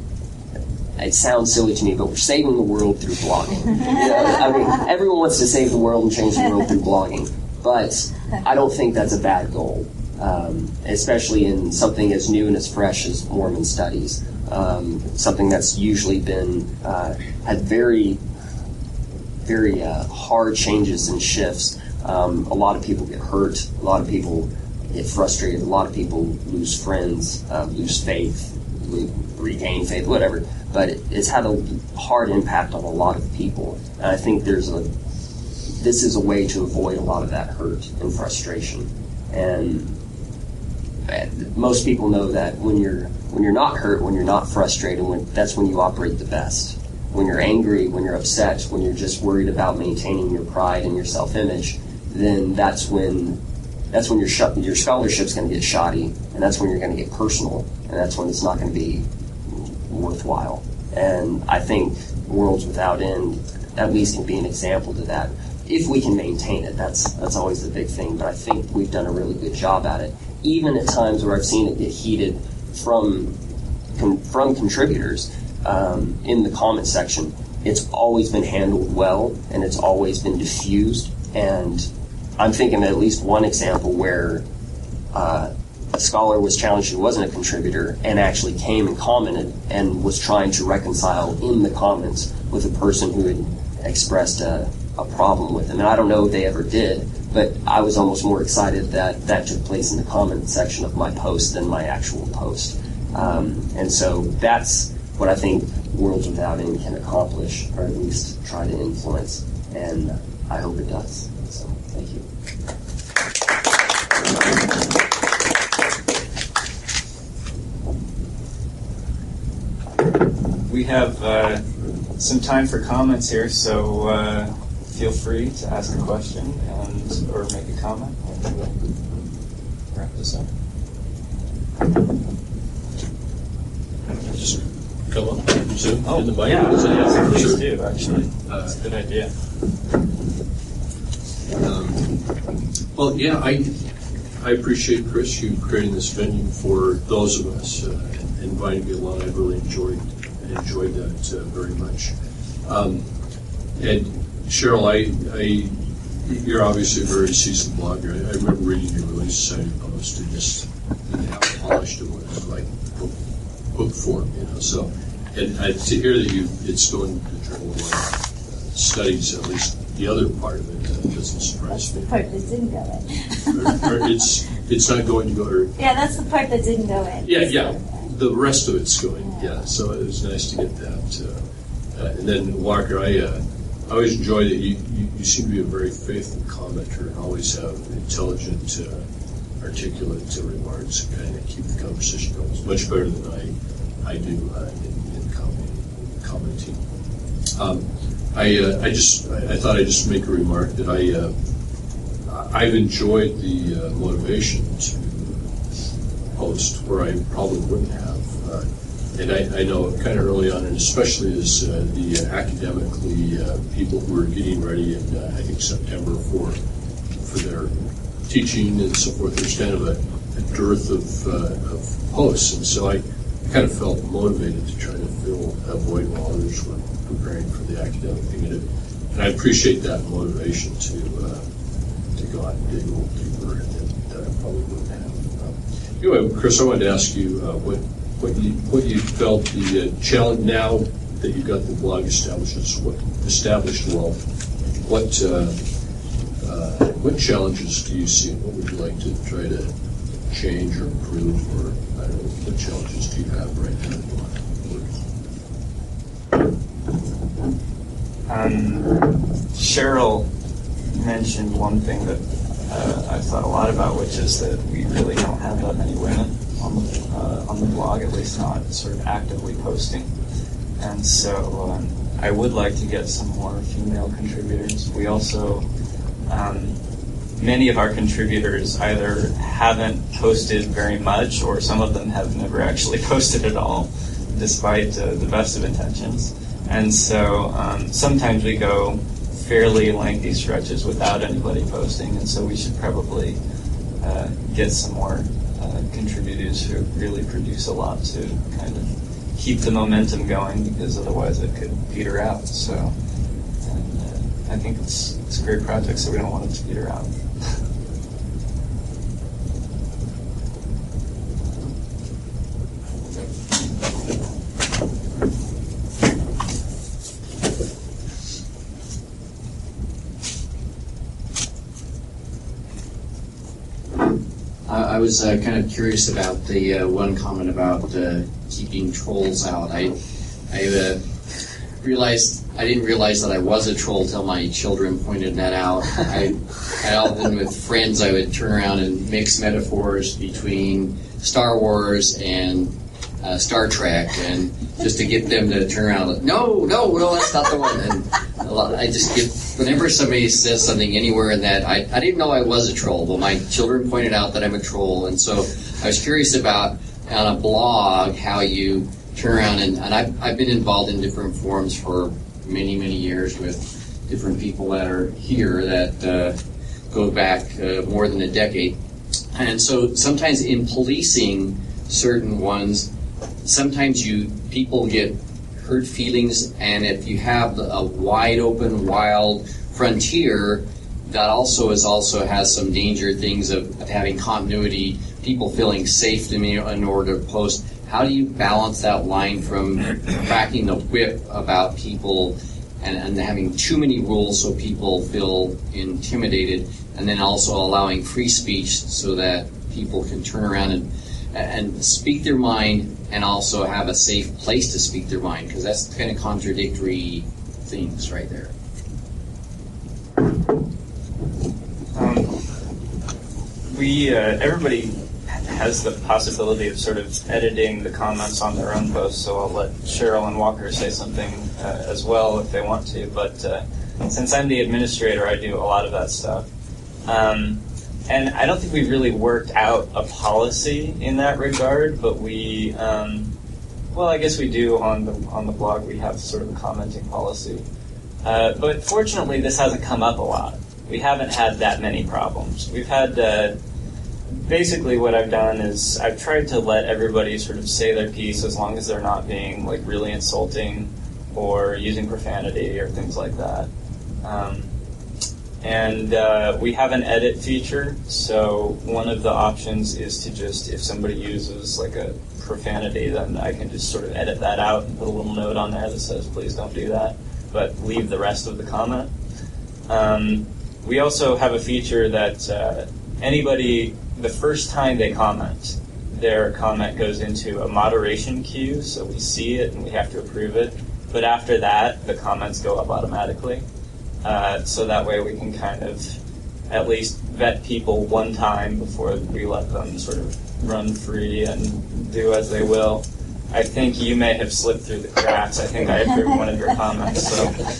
[SPEAKER 4] it sounds silly to me, but we're saving the world through blogging. You know, I mean, everyone wants to save the world and change the world through blogging, but I don't think that's a bad goal, um, especially in something as new and as fresh as Mormon studies, um, something that's usually been uh, had very, very uh, hard changes and shifts. Um, a lot of people get hurt. A lot of people get frustrated. A lot of people lose friends, uh, lose faith, regain faith, whatever. But it, it's had a hard impact on a lot of people. And I think there's a, this is a way to avoid a lot of that hurt and frustration. And most people know that when you're when you're not hurt, when you're not frustrated, when, that's when you operate the best. When you're angry, when you're upset, when you're just worried about maintaining your pride and your self-image, then that's when that's when your sh- your scholarship's going to get shoddy, and that's when you're going to get personal, and that's when it's not going to be worthwhile. And I think Worlds Without End at least can be an example to that. If we can maintain it, that's that's always the big thing. But I think we've done a really good job at it. Even at times where I've seen it get heated from con- from contributors um, in the comment section, it's always been handled well, and it's always been diffused. And I'm thinking of at least one example where uh, a scholar was challenged who wasn't a contributor and actually came and commented and was trying to reconcile in the comments with a person who had expressed a, a problem with him. And I don't know if they ever did, but I was almost more excited that that took place in the comment section of my post than my actual post. Um, and so that's what I think Worlds Without End can accomplish, or at least try to influence, and I hope it does. So, thank you.
[SPEAKER 2] We have uh, some time for comments here, so uh, feel free to ask a question and or make a comment, and we'll wrap this up.
[SPEAKER 5] Just come up, Zoom,
[SPEAKER 2] Oh,
[SPEAKER 5] in the mic.
[SPEAKER 2] yeah, yes, please
[SPEAKER 5] Sure.
[SPEAKER 2] do, actually.
[SPEAKER 5] Uh,
[SPEAKER 2] That's a good idea.
[SPEAKER 5] Um, well, yeah, I I appreciate, Chris, you creating this venue for those of us uh, and inviting me along. I really enjoyed enjoyed that uh, very much. Um, and Cheryl, I, I you're obviously a very seasoned blogger. I, I remember reading your release society post and just how polished it was, like book, book form, you know. So, and I, to hear that you it's going to the Journal of uh, Studies, at least the other part of it, uh, doesn't surprise me.
[SPEAKER 3] The part that didn't go in.
[SPEAKER 5] or, or it's it's not going to go. Or,
[SPEAKER 3] Yeah, that's the part that didn't go in.
[SPEAKER 5] yeah, yeah. The rest of it's going. Yeah. So it was nice to get that. Uh, uh, and then Walker, I uh, I always enjoy that you, you you seem to be a very faithful commenter and always have intelligent, uh, articulate uh, remarks and kind of keep the conversation going. It's much better than I I do uh, in, in commenting. commenting. Um, I uh, I just I, I thought I'd just make a remark that I uh, I've enjoyed the uh, motivation to post where I probably wouldn't have, uh, and I, I know kind of early on, and especially as uh, the uh, academically uh, people who are getting ready in uh, I think September for for their teaching and so forth. There's kind of a, a dearth of uh, of posts, and so I kind of felt motivated to try to fill a void while others were preparing for the academic thing, and, it, and I appreciate that motivation to uh, to go out and dig a little deeper than that I probably wouldn't have. Um, anyway, Chris, I wanted to ask you uh, what what you what you felt the uh, challenge now that you've got the blog established. What established well? What uh, uh, what challenges do you see? What would you like to try to change or improve, or I don't know, what challenges do you have right now?
[SPEAKER 2] Um, Cheryl mentioned one thing that uh, I've thought a lot about, which is that we really don't have that many women on the uh, on the blog, at least not sort of actively posting. And so um, I would like to get some more female contributors. We also, um, many of our contributors either haven't posted very much, or some of them have never actually posted at all, despite uh, the best of intentions. And so um, sometimes we go fairly lengthy stretches without anybody posting, and so we should probably uh, get some more uh, contributors who really produce a lot to kind of keep the momentum going, because otherwise it could peter out. So and, uh, I think it's, it's a great project, so we don't want it to peter out.
[SPEAKER 6] I was uh, kind of curious about the uh, one comment about uh, keeping trolls out. I, I uh, realized I didn't realize that I was a troll till my children pointed that out. I, I often with friends I would turn around and mix metaphors between Star Wars and uh, Star Trek, and just to get them to turn around. And, no, no, no, that's not the one. And a lot, I just get whenever somebody says something anywhere in that, I, I didn't know I was a troll, but my children pointed out that I'm a troll, and so I was curious about on a blog how you turn around and, and I've, I've been involved in different forums for many, many years with different people that are here that uh, go back uh, more than a decade. And so sometimes in policing certain ones, sometimes you people get hurt feelings, and if you have a wide open, wild frontier, that also is also has some danger things of, of having continuity people feeling safe to me in order to post. How do you balance that line from cracking the whip about people and, and having too many rules so people feel intimidated, and then also allowing free speech so that people can turn around and and speak their mind and also have a safe place to speak their mind? Because that's kind of contradictory things right there.
[SPEAKER 2] Um, we uh, everybody has the possibility of sort of editing the comments on their own posts, so I'll let Cheryl and Walker say something uh, as well if they want to. But uh, since I'm the administrator, I do a lot of that stuff. Um, and I don't think we've really worked out a policy in that regard, but we, um, well, I guess we do on the on the blog. We have sort of a commenting policy. Uh, but fortunately, this hasn't come up a lot. We haven't had that many problems. We've had... Uh, Basically, what I've done is I've tried to let everybody sort of say their piece as long as they're not being like really insulting or using profanity or things like that. Um, and uh, we have an edit feature, so one of the options is to just, if somebody uses like a profanity, then I can just sort of edit that out and put a little note on there that says, please don't do that, but leave the rest of the comment. Um, we also have a feature that uh, anybody... the first time they comment, their comment goes into a moderation queue, so we see it and we have to approve it. But after that, the comments go up automatically. Uh, so that way we can kind of at least vet people one time before we let them sort of run free and do as they will. I think you may have slipped through the cracks. I think I approved one of your comments. So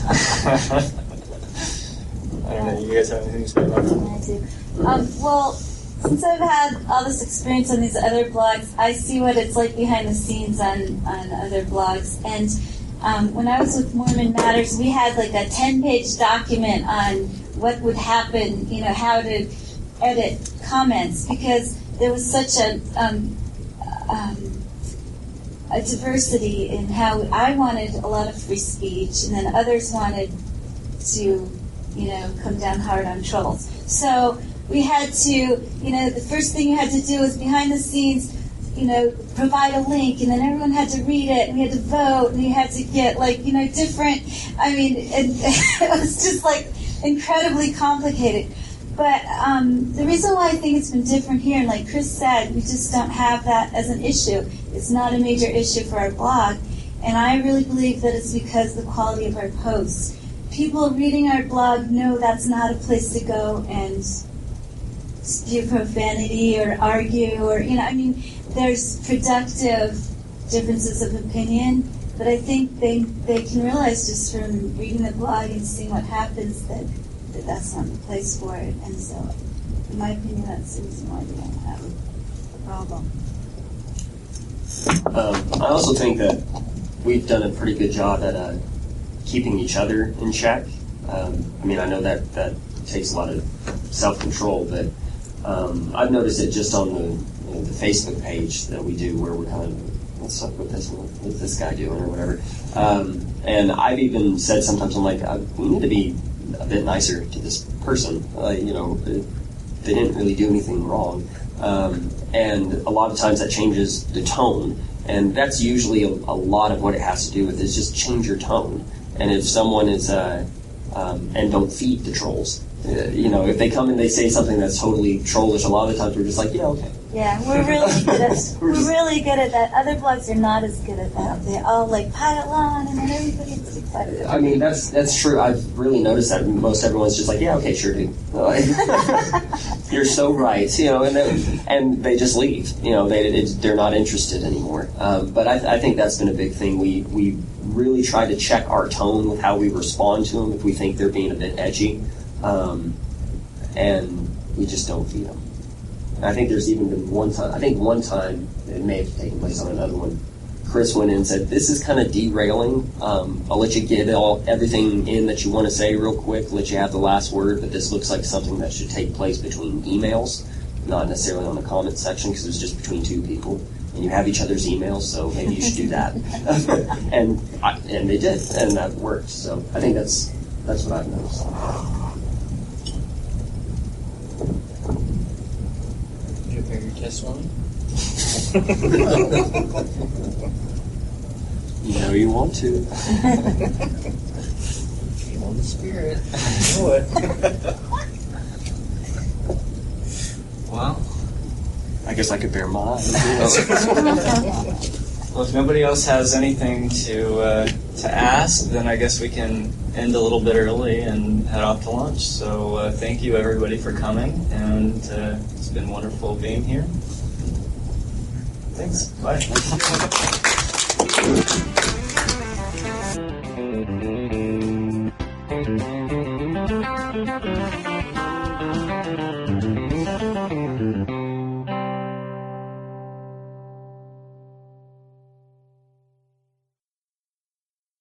[SPEAKER 2] I don't know. You guys have anything to say about that?
[SPEAKER 3] I do. Um, well, since I've had all this experience on these other blogs, I see what it's like behind the scenes on, on other blogs. And um, when I was with Mormon Matters, we had like a ten-page document on what would happen, you know, how to edit comments, because there was such a, um, um, a diversity in how I wanted a lot of free speech, and then others wanted to, you know, come down hard on trolls. So we had to, you know, the first thing you had to do was behind the scenes, you know, provide a link, and then everyone had to read it, and we had to vote, and you had to get, like, you know, different, I mean, it, it was just, like, incredibly complicated. But um, the reason why I think it's been different here, and like Chris said, we just don't have that as an issue. It's not a major issue for our blog, and I really believe that it's because of the quality of our posts. People reading our blog know that's not a place to go and spew profanity or argue, or, you know, I mean, there's productive differences of opinion, but I think they they can realize just from reading the blog and seeing what happens that, that that's not the place for it. And so, in my opinion, that's the reason why we don't have a problem.
[SPEAKER 4] Um, I also think that we've done a pretty good job at uh, keeping each other in check. Um, I mean, I know that that takes a lot of self-control, but Um, I've noticed it just on the, you know, the Facebook page that we do, where we're kind of, what's up with this, what's this guy doing, or whatever. Um, and I've even said sometimes, I'm like, I, we need to be a bit nicer to this person. Uh, you know, they didn't really do anything wrong. Um, and a lot of times that changes the tone. And that's usually a, a lot of what it has to do with, is just change your tone. And if someone is, uh, um, and don't feed the trolls. Uh, you know, if they come and they say something that's totally trollish, a lot of the times we're just like, yeah, okay.
[SPEAKER 3] Yeah, we're really good at we're, we're really good at that. Other blogs are not as good at that. They all like pile on, and then everybody gets excited.
[SPEAKER 4] I mean, that's that's true. I've really noticed that most everyone's just like, yeah, okay, sure, dude. You're so right, you know, and then, and they just leave. You know, they it, they're not interested anymore. Um, but I, I think that's been a big thing. We we really try to check our tone with how we respond to them if we think they're being a bit edgy. Um, and we just don't feed them. And I think there's even been one time, I think one time, it may have taken place on another one, Chris went in and said, this is kind of derailing. Um, I'll let you get all everything in that you want to say real quick, let you have the last word, but this looks like something that should take place between emails, not necessarily on the comment section, because it's just between two people. And you have each other's emails, so maybe you should do that. and I, and they did, and that worked. So I think that's that's what I've noticed.
[SPEAKER 2] this one?
[SPEAKER 4] You know you want to.
[SPEAKER 2] Came on the spirit. I know it. Well,
[SPEAKER 4] I guess I could bear mine.
[SPEAKER 2] well, if nobody else has anything to uh, to ask, then I guess we can end a little bit early and head off to lunch. So uh, thank you, everybody, for coming, and uh, it's been wonderful being here. Thanks. Bye.